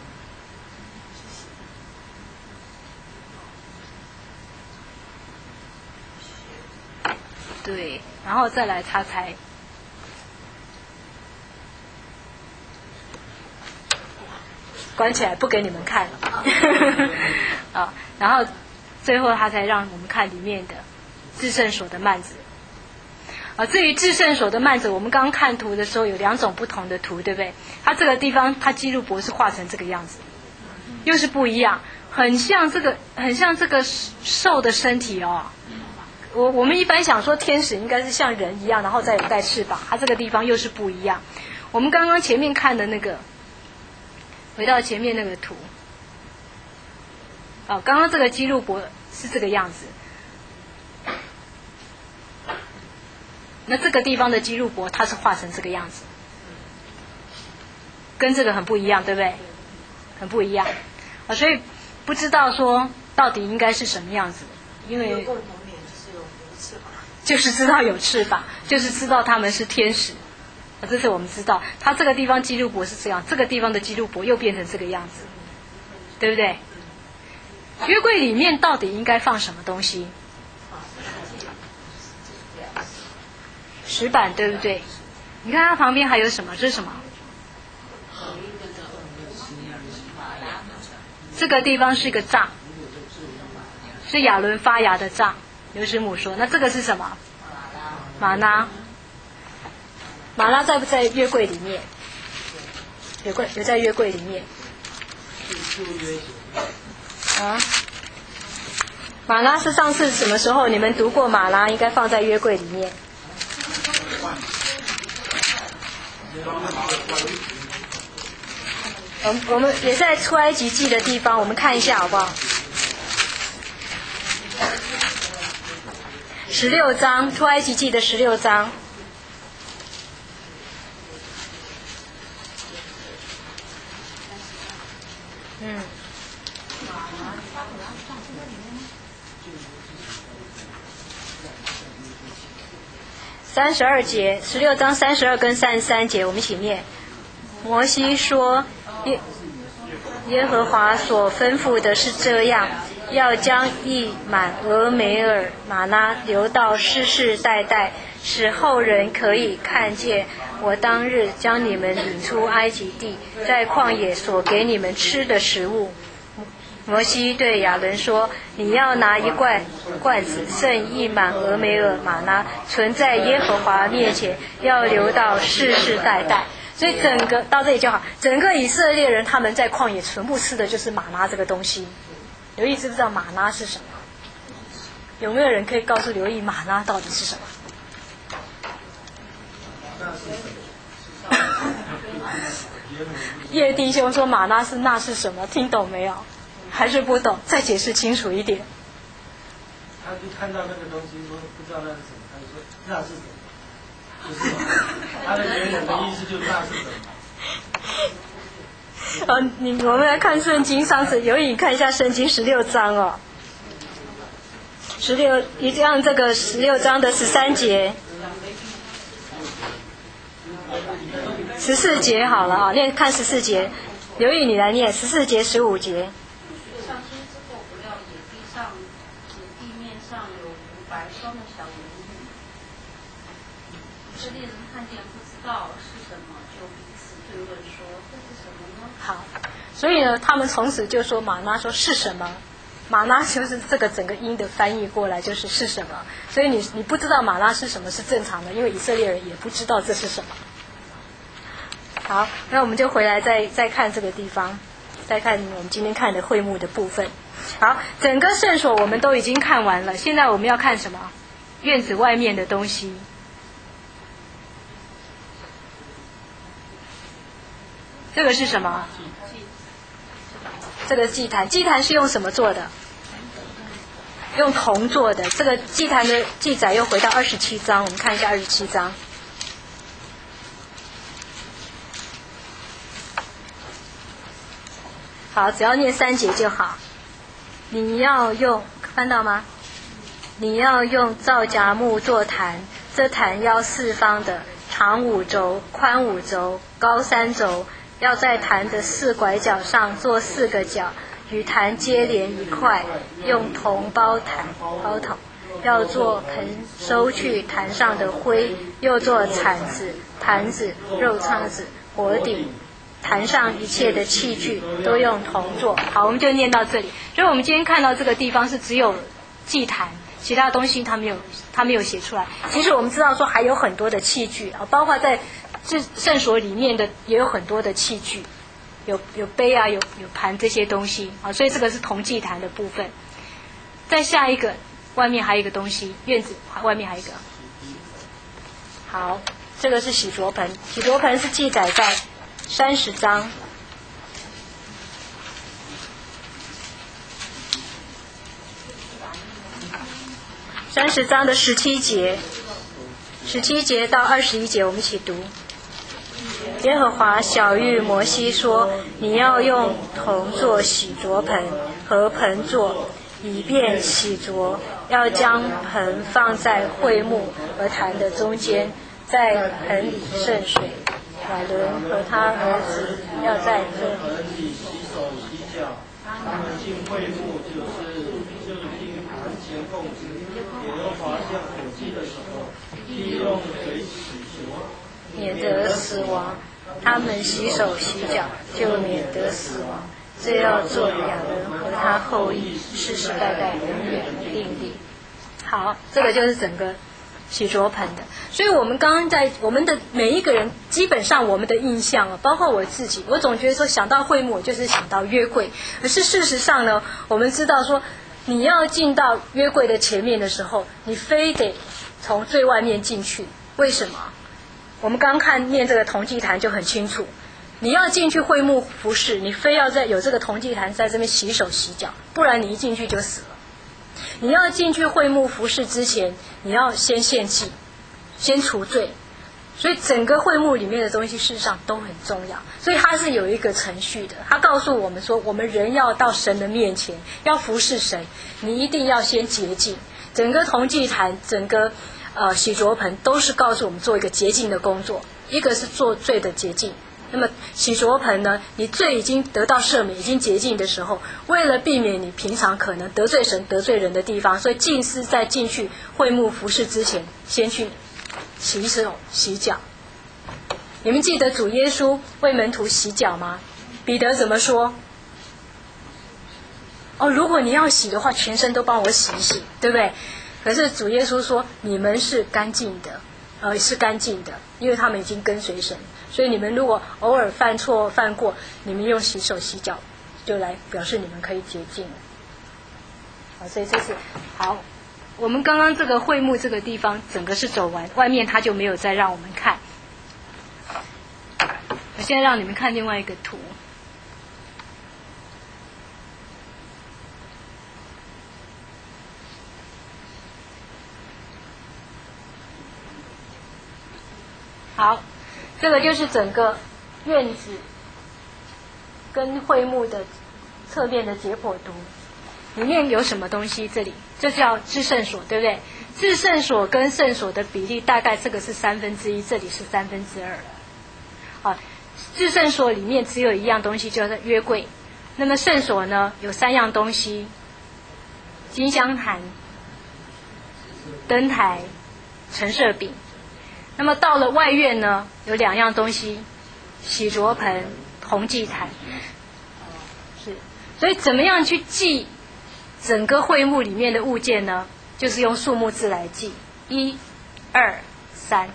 对，然后再来他才。关起来不给你们看了啊，然后最后他才让我们看里面的至圣所的幔子啊。至于至圣所的幔子，我们刚刚看图的时候有两种不同的图，对不对？它这个地方它基路伯是画成这个样子，又是不一样，很像这个很像这个兽的身体哦。我我们一般想说天使应该是像人一样，然后再有带翅膀，它这个地方又是不一样。我们刚刚前面看的那个。回到前面那个图，哦，刚刚这个基路伯是这个样子，那这个地方的基路伯它是画成这个样子，跟这个很不一样，对不对？很不一样啊，所以不知道说到底应该是什么样子，因为共同点就是有翅膀， 就是知道有翅膀，就是知道他们是天使。这是我们知道，它这个地方基路伯是这样，这个地方的基路伯又变成这个样子，对不对？约柜里面到底应该放什么东西？石板，对不对？你看它旁边还有什么？这是什么？这个地方是一个杖，是亚伦发芽的杖。刘师母说，那这个是什么？玛拿。玛拉在不在约柜里面？有柜有在约柜里面。啊，玛拉是上次什么时候你们读过？玛拉应该放在约柜里面。我们我们也在出埃及记的地方，我们看一下好不好？十六章，出埃及记的十六章。嗯，三十二节，十六章三十二跟三十三节，我们一起念。摩西说：“耶耶和华所吩咐的是这样，要将一满俄梅尔玛拿留到世世代代，使后人可以看见我当日将你们领出埃及地，在旷野所给你们吃的食物。”摩西对亚伦说：“你要拿一罐罐子，盛一满俄梅尔玛拿，存在耶和华面前，要留到世世代代。”所以整个到这里就好，整个以色列人他们在旷野全部吃的就是玛拿这个东西。刘毅知不知道玛拿是什么？有没有人可以告诉刘毅玛拿到底是什么？ 叶弟兄说玛纳是那是什么？听懂没有？还是不懂？再解释清楚一点。 他就看到那个东西，说不知道那是什么，他就说那是什么？不是嘛？他的原本的意思就是那是什么？ 哦，你我们来看圣经，上次有你看一下圣经十六章哦，十六一样这个十六章的十三节，十四节好了啊，念看十四节，刘宇你来念十四节十五节。 上天之后，不料野地上野地面上有如白霜的小云雾，以色列人看见不知道是什么，就彼此对问说：“这是什么呢？” 好，所以呢，他们从此就说玛纳说是什么？玛纳就是这个整个音的翻译过来就是是什么？所以你你不知道玛纳是什么是正常的，因为以色列人也不知道这是什么。好，那我们就回来再再看这个地方，再看我们今天看的会幕的部分。好，整个圣所我们都已经看完了，现在我们要看什么？院子外面的东西。这个是什么？这个祭坛，祭坛是用什么做的？用铜做的。这个祭坛的记载又回到二十七章，我们看一下二十七章。好，只要念三节就好。你要用翻到吗？你要用皂荚木做坛，这坛要四方的，长五轴，宽五轴，高三轴。要在坛的四拐角上做四个角，与坛接连一块，用铜包坛包筒。要做盆收去坛上的灰，又做铲子、坛子、肉叉子、火鼎。坛上一切的器具都用铜做。好，我们就念到这里。所以我们今天看到这个地方是只有祭坛，其他东西他没有他没有写出来。其实我们知道说还有很多的器具啊，包括在这圣所里面的也有很多的器具，有有杯啊，有有盘这些东西啊，所以这个是铜祭坛的部分。再下一个，外面还有一个东西，院子外面还有一个。好，这个是洗濯盆，洗濯盆是记载在三十章。三十章的十七节，十七节到二十一节，我们一起读。耶和华晓谕摩西说：“你要用铜做洗濯盆和盆座，以便洗濯。要将盆放在会幕和坛的中间，在盆里盛水。亚伦和他儿子要在这盆里洗手洗脚。他们进会幕就是就近坛前供职。耶和华向火祭的时候，必用水洗濯， 免得死亡。他们洗手洗脚，就免得死亡。这要做亚伦和他后裔世世代代永远的定例。”好，这个就是整个洗濯盆的。所以我们刚刚在我们的每一个人，基本上我们的印象啊，包括我自己，我总觉得说想到会幕，我就是想到约柜。可是事实上呢，我们知道说，你要进到约柜的前面的时候，你非得从最外面进去。为什么？我们刚看念这个铜祭坛就很清楚，你要进去会幕服侍，你非要在有这个铜祭坛在这边洗手洗脚，不然你一进去就死了。你要进去会幕服侍之前，你要先献祭，先除罪。所以整个会幕里面的东西事实上都很重要，所以它是有一个程序的。它告诉我们说，我们人要到神的面前，要服侍神，你一定要先洁净。整个铜祭坛，整个呃洗濯盆都是告诉我们做一个洁净的工作，一个是做罪的洁净。那么洗濯盆呢，你罪已经得到赦免，已经洁净的时候，为了避免你平常可能得罪神得罪人的地方，所以祭司在进去会幕服侍之前，先去洗手洗脚。你们记得主耶稣为门徒洗脚吗？彼得怎么说？哦，如果你要洗的话，全身都帮我洗一洗，对不对？可是主耶稣说，你们是干净的，呃，是干净的，因为他们已经跟随神。所以你们如果偶尔犯错犯过，你们用洗手洗脚，就来表示你们可以洁净了。好，所以这是好。我们刚刚这个会幕这个地方整个是走完，外面他就没有再让我们看。可现在让你们看另外一个图。好，这个就是整个院子跟会幕的侧面的解剖图，里面有什么东西？这里这叫至圣所，对不对？至圣所跟圣所的比例大概这个是三分之一，这里是三分之二。啊，至圣所里面只有一样东西，叫做约柜。那么圣所呢，有三样东西：金香坛、灯台、陈设饼。那么到了外院呢，有两样东西：洗濯盆、铜祭坛。是，所以怎么样去记整个会幕里面的物件呢？就是用数目字来记，一、二、三，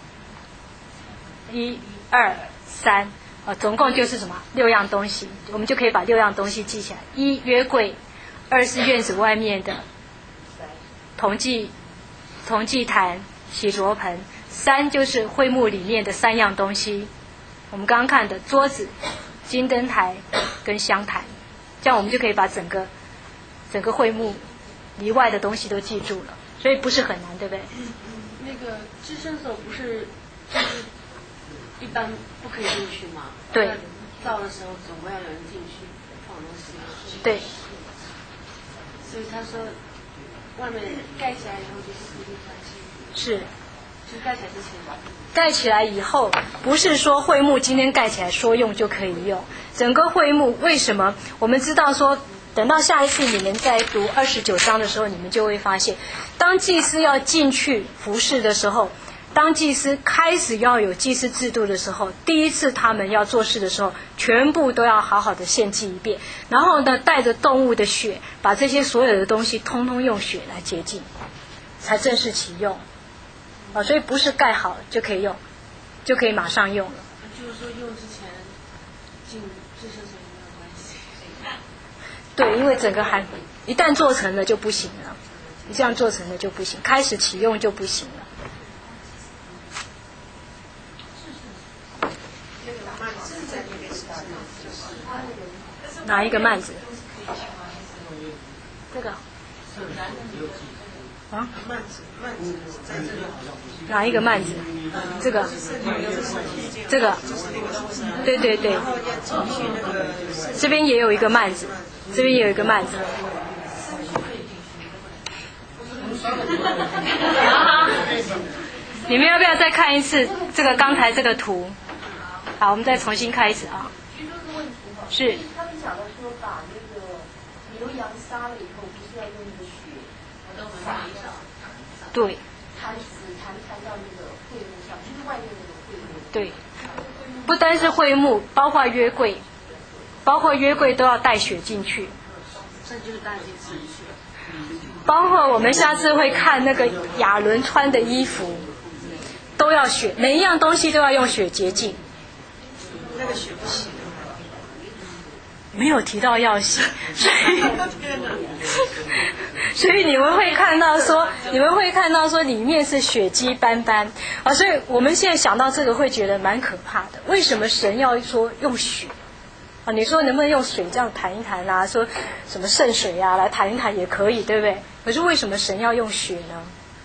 一、二、三，呃，总共就是什么？六样东西，我们就可以把六样东西记起来：一、约柜；二是院子外面的铜祭铜祭坛、洗濯盆；三就是会幕里面的三样东西，我们刚刚看的桌子、金灯台跟香坛，这样我们就可以把整个整个会幕里外的东西都记住了，所以不是很难，对不对？ 那个至圣所不是就是一般不可以进去吗？ 对。 造的时候总归要有人进去放东西。 对。 所以他说，外面盖起来以后就是不能放弃。 是。 就盖起来之前吧。 盖起来以后，不是说会幕今天盖起来说用就可以用。整个会幕为什么？我们知道说，等到下一次你们在读二十九章的时候，你们就会发现，当祭司要进去服侍的时候，当祭司开始要有祭司制度的时候，第一次他们要做事的时候，全部都要好好的献祭一遍，然后呢，带着动物的血，把这些所有的东西通通用血来洁净，才正式启用。啊，所以不是盖好就可以用，就可以马上用了。 就是说用之前进至圣所没有关系。 对，因为整个还一旦做成了就不行了，一这样做成了就不行，开始启用就不行了。哪一个幔子？这个。啊？哪一个幔子？这个。这个。对对对。这边也有一个幔子，这边也有一个幔子。你们要不要再看一次这个刚才这个图？好，我们再重新开始啊。是。 他们讲的说把那个牛羊杀了以后，不是要用那个血撒上， 对。 弹死弹弹到那个会幕上，就是外面那个会幕。 对。不单是会幕，包括约柜，包括约柜都要带血进去。 这就是带进去。 包括我们下次会看那个亚伦穿的衣服，都要血，每一样东西都要用血洁净。 那个血不洗。 没有提到要洗，所以所以你们会看到说，你们会看到说里面是血迹斑斑啊，所以我们现在想到这个会觉得蛮可怕的。为什么神要说用血啊？你说能不能用水这样弹一弹啊？说什么圣水啊来弹一弹也可以，对不对？可是为什么神要用血呢？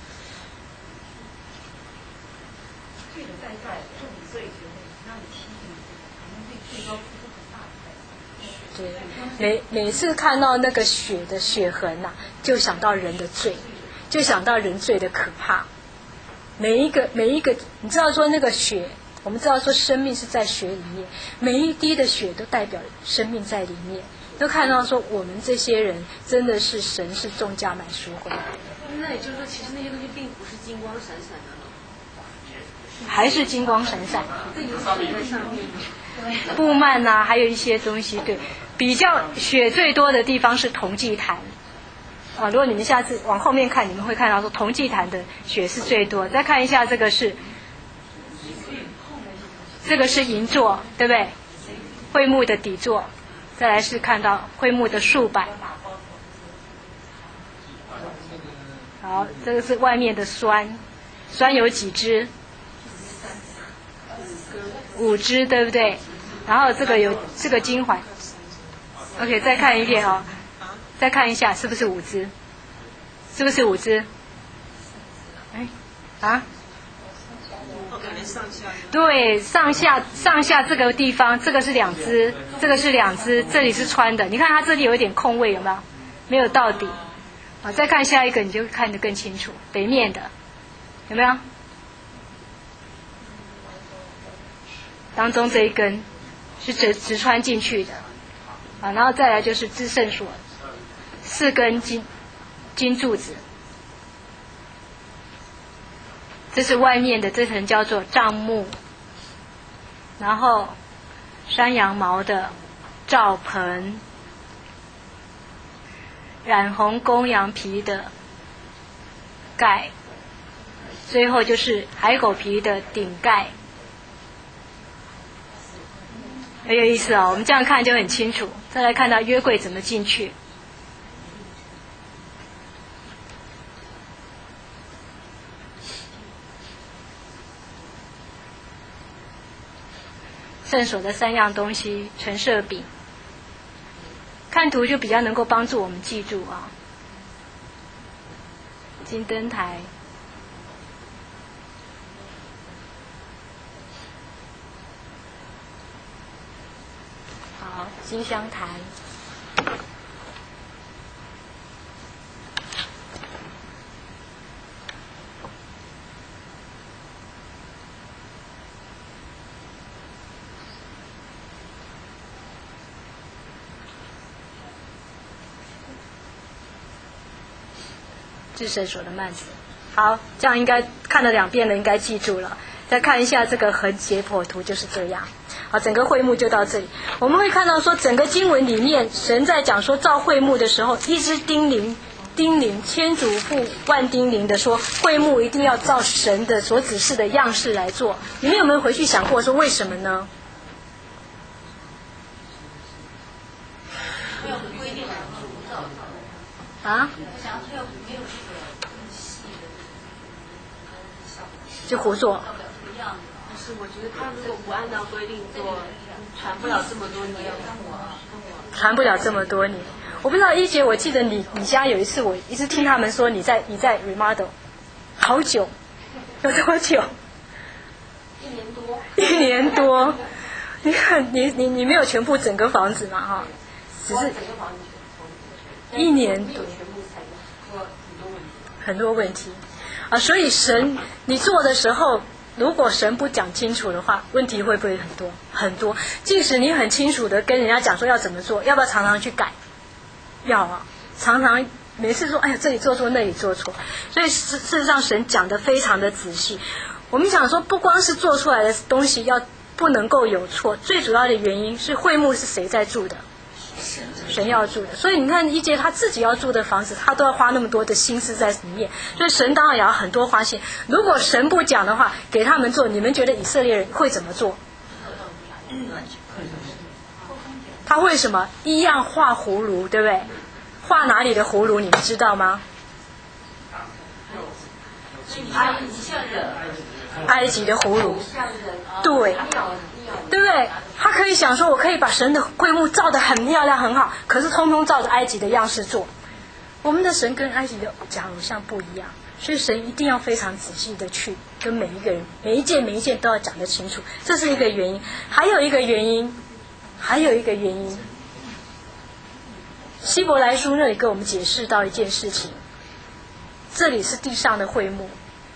对，每每次看到那个血的血痕呐、啊，就想到人的罪，就想到人罪的可怕。每一个每一个，你知道说那个血，我们知道说生命是在血里面，每一滴的血都代表生命在里面，都看到说我们这些人真的是神是重价买赎回来的。 那也就是说，其实那些东西并不是金光闪闪的， 还是金光闪闪。 这有血在上面。 布幔呐、啊，还有一些东西，对，比较血最多的地方是铜祭坛啊。如果你们下次往后面看，你们会看到说铜祭坛的血是最多。再看一下这个是，这个是银座，对不对？会幕的底座，再来是看到会幕的竖板。好，这个是外面的栓，栓有几支？ 五支，对不对？然后这个有这个金环 ，OK， 再看一遍哦，再看一下是不是五支？是不是五支？哎，啊？对，上下上下这个地方，这个是两支，这个是两支，这里是穿的。你看它这里有一点空位，有没有？没有到底。啊，再看下一个，你就看得更清楚。北面的有没有？当中这一根是直直穿进去的，啊，然后再来就是至圣所，四根金金柱子。这是外面的这层叫做帐幕，然后山羊毛的罩盆，染红公羊皮的盖，最后就是海狗皮的顶盖。很有意思哦，我们这样看就很清楚。再来看到约柜怎么进去。圣所的三样东西，陈设饼，看图就比较能够帮助我们记住啊。金灯台，好，金香台，至圣所的幔子。好，这样应该看了两遍了，应该记住了。再看一下这个横斜剖图，就是这样。好，整个会幕就到这里。我们会看到说，整个经文里面，神在讲说造会幕的时候，一直叮咛、叮咛，千嘱咐万叮咛的说，会幕一定要照神的所指示的样式来做。你们有没有回去想过说为什么呢？啊？就胡做。 但是我觉得他如果不按照规定做，传不了这么多年。 传不了这么多年。我不知道一姐，我记得你你家有一次，我一直听他们说你在你在 remodel， 好久，有多久？ 一年多。 一年多。你看，你你你没有全部整个房子嘛哈，只是一年多。很多问题啊，所以神你做的时候，如果神不讲清楚的话，问题会不会很多很多？即使你很清楚的跟人家讲说要怎么做，要不要常常去改？要啊，常常每次说哎呀这里做错那里做错，所以事事实上神讲得非常的仔细。我们想说，不光是做出来的东西要不能够有错，最主要的原因是会幕是谁在住的？神要住的，所以你看一节他自己要住的房子，他都要花那么多的心思在里面，所以神当然也要很多花心。如果神不讲的话，给他们做，你们觉得以色列人会怎么做？他为什么一样画葫芦，对不对？画哪里的葫芦，你们知道吗？埃及的葫芦，对，对不对？他可以想说，我可以把神的会幕造得很漂亮很好，可是通通照着埃及的样式做。我们的神跟埃及的假偶像不一样，所以神一定要非常仔细的去跟每一个人，每一件每一件都要讲得清楚，这是一个原因。还有一个原因，还有一个原因，希伯来书那里给我们解释到一件事情，这里是地上的会幕，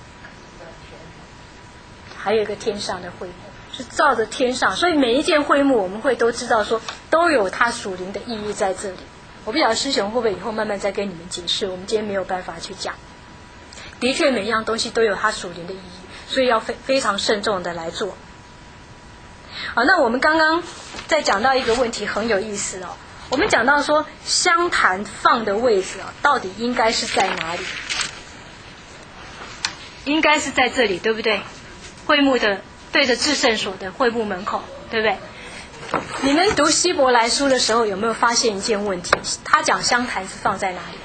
还有一个天上的会幕，是照着天上，所以每一件会幕我们会都知道说都有它属灵的意义在这里。我不晓得师兄会不会以后慢慢再跟你们解释，我们今天没有办法去讲。的确每一样东西都有它属灵的意义，所以要非非常慎重的来做。好，那我们刚刚在讲到一个问题很有意思哦，我们讲到说香坛放的位置啊，到底应该是在哪里？应该是在这里，对不对？会幕的对着至圣所的会幕门口，对不对？你们读希伯来书的时候有没有发现一件问题？他讲香坛是放在哪里？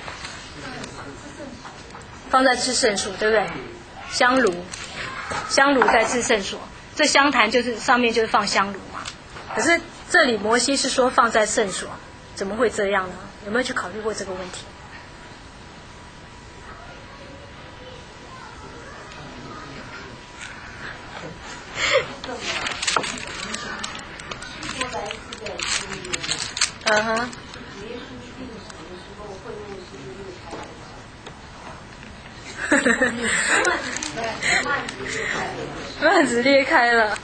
放在至圣所，对不对？香炉，香炉在至圣所， 这香坛就是上面就是放香炉嘛。可是这里摩西是说放在圣所，怎么会这样呢？有没有去考虑过这个问题？嗯哼。幔子裂开了。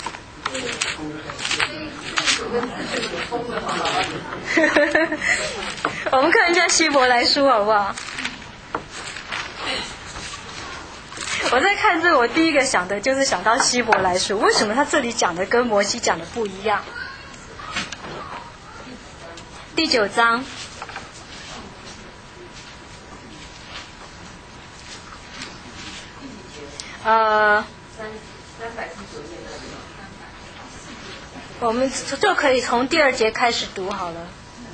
我们看一下希伯来书好不好？我在看这，我第一个想的就是想到希伯来书，为什么他这里讲的跟摩西讲的不一样？第九章，呃，我们就可以从第二节开始读好了。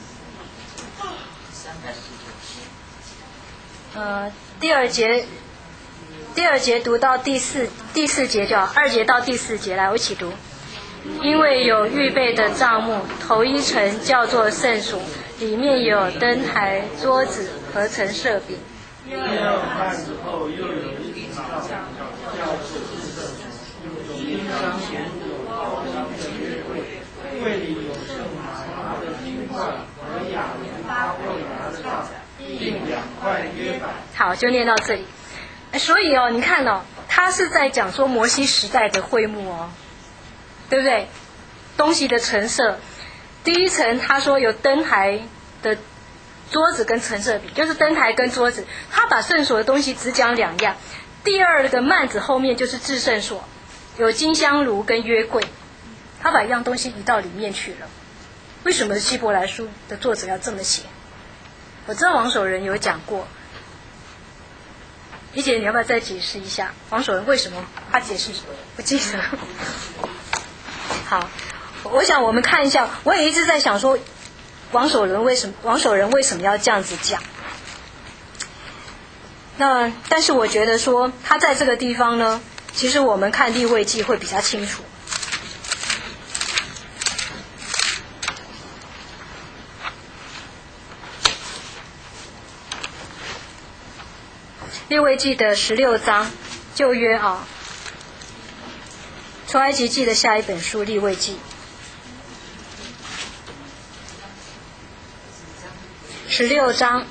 呃，第二节，第二节读到第四第四节就好，二节到第四节，来，我一起读。因为有预备的帐幕，头一层叫做圣所，里面有灯台、桌子和陈设饼。 第二幔子后又有一场叫做至圣所，有冰箱，有高香的约柜，柜里有盛满麻的金块和亚伦八位拿的杖，并两块约板。 好，就念到这里。所以哦，你看哦，他是在讲说摩西时代的会幕哦。对不对？东西的陈设，第一层他说有灯台的桌子跟陈设饼，就是灯台跟桌子。他把圣所的东西只讲两样。第二个幔子后面就是至圣所，有金香炉跟约柜。他把一样东西移到里面去了。为什么希伯来书的作者要这么写？我知道王守仁有讲过。李姐，你要不要再解释一下王守仁为什么他解释？不记得。好，我想我们看一下，我也一直在想说，王守仁为什么王守仁为什么要这样子讲？那但是我觉得说，他在这个地方呢，其实我们看利未记会比较清楚。利未记的十六章，旧约啊。出埃及记的下一本书利未记十六章，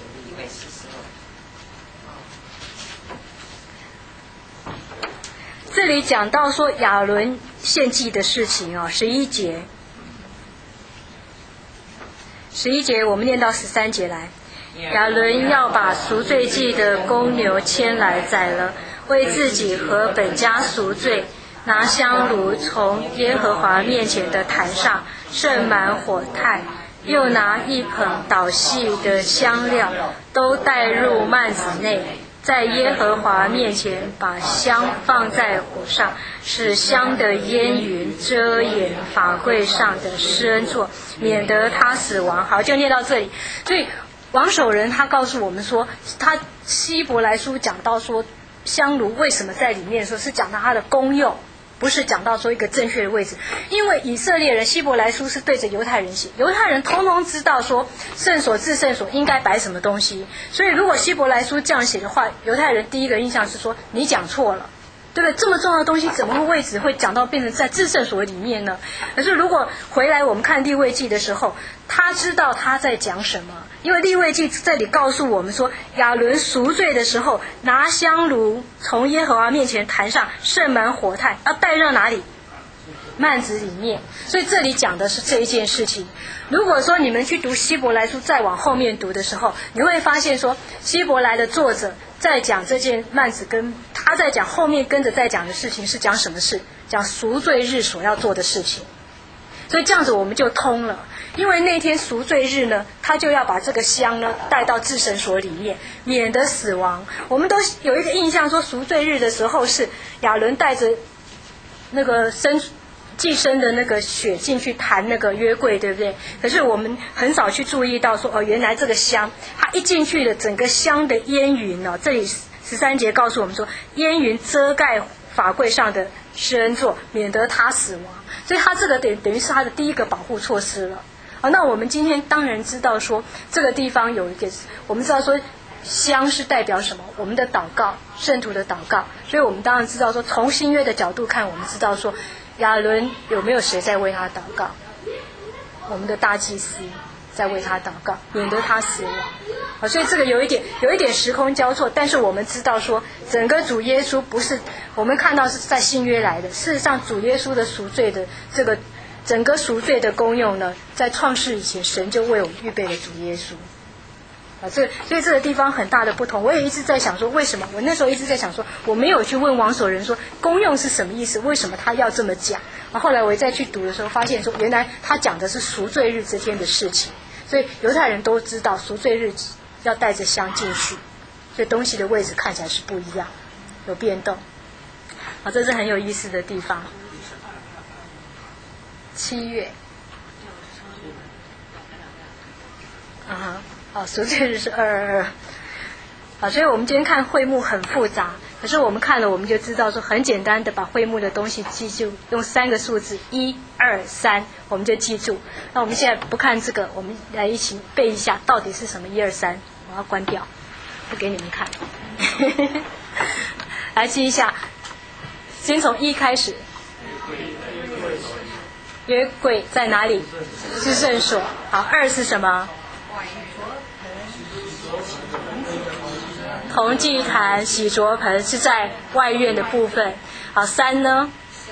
这里讲到说亚伦献祭的事情啊，十一节，十一节我们念到十三节来。亚伦要把赎罪祭的公牛牵来宰了，为自己和本家赎罪。拿香炉从耶和华面前的坛上盛满火炭，又拿一盆捣细的香料，都带入幔子内，在耶和华面前把香放在火上，使香的烟云遮掩法柜上的施恩座，免得他死亡。好，就念到这里。所以王守仁他告诉我们说，他希伯来书讲到说香炉为什么在里面的时候，是讲到它的功用，不是讲到说一个正确的位置。因为以色列人希伯来书是对着犹太人写，犹太人通通知道说圣所至圣所应该摆什么东西，所以如果希伯来书这样写的话，犹太人第一个印象是说你讲错了，对不对？这么重要的东西怎么会位置会讲到变成在至圣所里面呢？可是如果回来我们看利未记的时候，他知道他在讲什么，因为利未记这里告诉我们说，亚伦赎罪的时候拿香炉从耶和华面前坛上盛满火炭，要带到哪里？幔子里面。所以这里讲的是这一件事情。如果说你们去读希伯来书再往后面读的时候，你会发现说希伯来的作者在讲这件幔子，跟他在讲后面跟着在讲的事情是讲什么事？讲赎罪日所要做的事情。所以这样子我们就通了，因为那天赎罪日呢，他就要把这个香呢带到至圣所里面，免得死亡。我们都有一个印象说赎罪日的时候是亚伦带着那个生寄生的那个血进去弹那个约柜，对不对？可是我们很少去注意到说，哦，原来这个香它一进去的整个香的烟云哦，这里十三节告诉我们说，烟云遮盖法柜上的施恩座，免得他死亡。所以他这个等等于是他的第一个保护措施了。啊，那我们今天当然知道说这个地方有一个，我们知道说香是代表什么？我们的祷告，圣徒的祷告。所以我们当然知道说，从新约的角度看，我们知道说亚伦有没有谁在为他祷告？我们的大祭司在为他祷告，免得他死亡。啊，所以这个有一点有一点时空交错，但是我们知道说，整个主耶稣不是我们看到是在新约来的，事实上主耶稣的赎罪的这个整个赎罪的功用呢，在创世以前，神就为我们预备了主耶稣。啊，这所以这个地方很大的不同。我也一直在想说，为什么？我那时候一直在想说，我没有去问王守仁说功用是什么意思，为什么他要这么讲？啊，后来我再去读的时候，发现说原来他讲的是赎罪日这天的事情。所以犹太人都知道赎罪日要带着香进去，所以东西的位置看起来是不一样，有变动。啊，这是很有意思的地方。七月，啊哈。哦，赎罪日是二二二，啊，所以我们今天看会幕很复杂，可是我们看了我们就知道说很简单的把会幕的东西记住，用三个数字一二三，我们就记住。那我们现在不看这个，我们来一起背一下到底是什么一二三。我要关掉，不给你们看。来记一下，先从一开始。约柜在哪里？至圣所。好，二是什么？铜祭坛、洗濯盆是在外院的部分。好，三呢？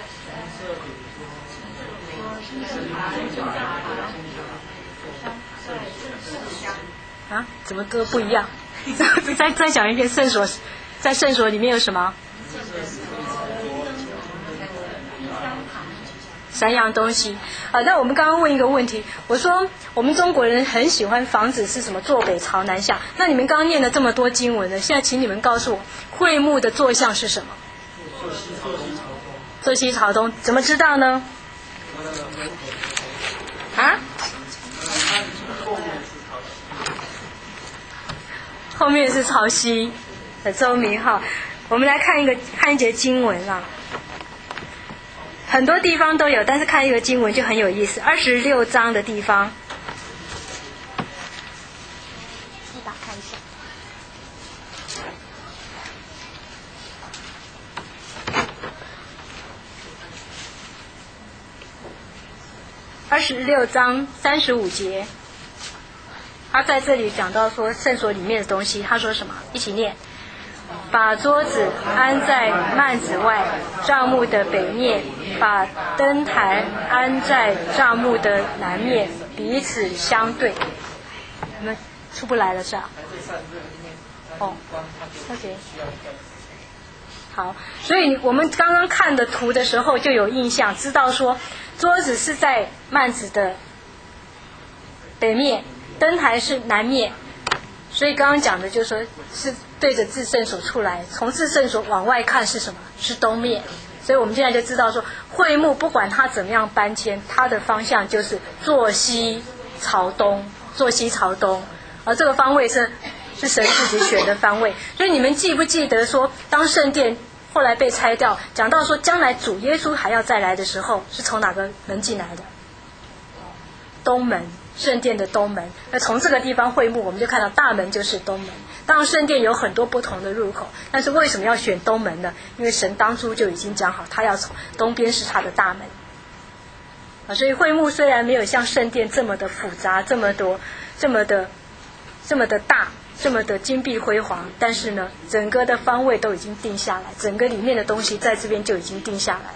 啊？怎么歌不一样？再再讲一遍，圣所在圣所里面有什么？三样东西啊。那我们刚刚问一个问题，我说我们中国人很喜欢房子是什么坐北朝南向，那你们刚刚念了这么多经文呢，现在请你们告诉我会幕的坐向是什么？坐西朝东。怎么知道呢？啊？后面是朝西的周明浩。我们来看一个看一节经文啊，很多地方都有，但是看一个经文就很有意思。二十六章的地方，你打开一下。二十六章三十五节，他在这里讲到说圣所里面的东西，他说什么？一起念。把桌子安在幔子外帐幕的北面，把灯台安在帐幕的南面，彼此相对。你们出不来了是吧？哦 ，OK。好，所以我们刚刚看的图的时候就有印象，知道说桌子是在幔子的北面，灯台是南面。所以刚刚讲的就是说是对着至圣所出来，从至圣所往外看是什么？是东面。所以我们现在就知道说会幕不管它怎么样搬迁，它的方向就是坐西朝东，坐西朝东。而这个方位是是神自己选的方位。所以你们记不记得说当圣殿后来被拆掉，讲到说将来主耶稣还要再来的时候，是从哪个门进来的？东门。圣殿的东门。那从这个地方会幕，我们就看到大门就是东门。当然圣殿有很多不同的入口，但是为什么要选东门呢？因为神当初就已经讲好，他要从东边是他的大门啊。所以会幕虽然没有像圣殿这么的复杂，这么多这么的这么的大，这么的金碧辉煌，但是呢整个的方位都已经定下来，整个里面的东西在这边就已经定下来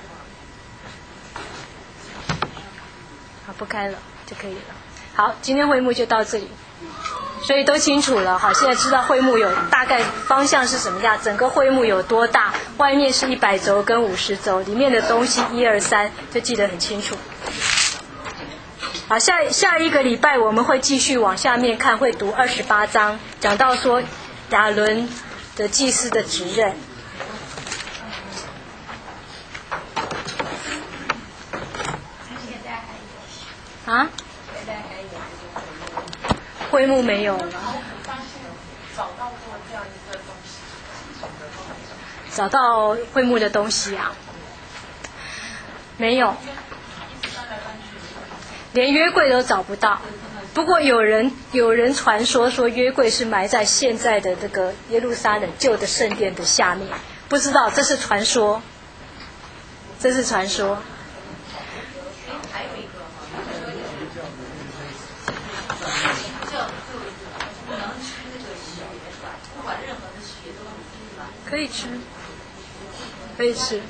了。好，不开了就可以了。好，今天会幕就到这里，所以都清楚了。好，现在知道会幕有大概方向是什么样，整个会幕有多大，外面是一百轴跟五十轴，里面的东西一二三，就记得很清楚。好，下下一个礼拜我们会继续往下面看，会读二十八章，讲到说亚伦的祭司的职任。啊？会幕没有了。找到会幕的东西啊？ 没有，连约柜都找不到。不过有人有人传说说约柜是埋在现在的这个耶路撒冷旧的圣殿的下面，不知道，这是传说，这是传说。 还有一个哈，不能吃那个血是吧？不管任何的血都能吃吧？ 可以吃，可以吃。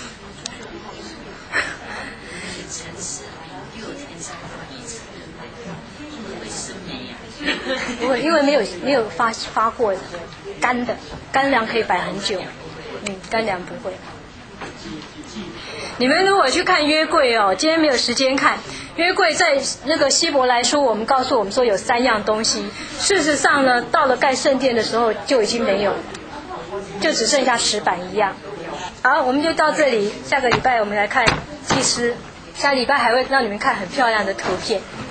不会，因为没有没有发发过干的，干粮可以摆很久，嗯，干粮不会。你们如果去看约柜哦，今天没有时间看约柜，在那个希伯来书，我们告诉我们说有三样东西，事实上呢，到了盖圣殿的时候就已经没有，就只剩下石板一样。好，我们就到这里，下个礼拜我们来看祭司，下礼拜还会让你们看很漂亮的图片。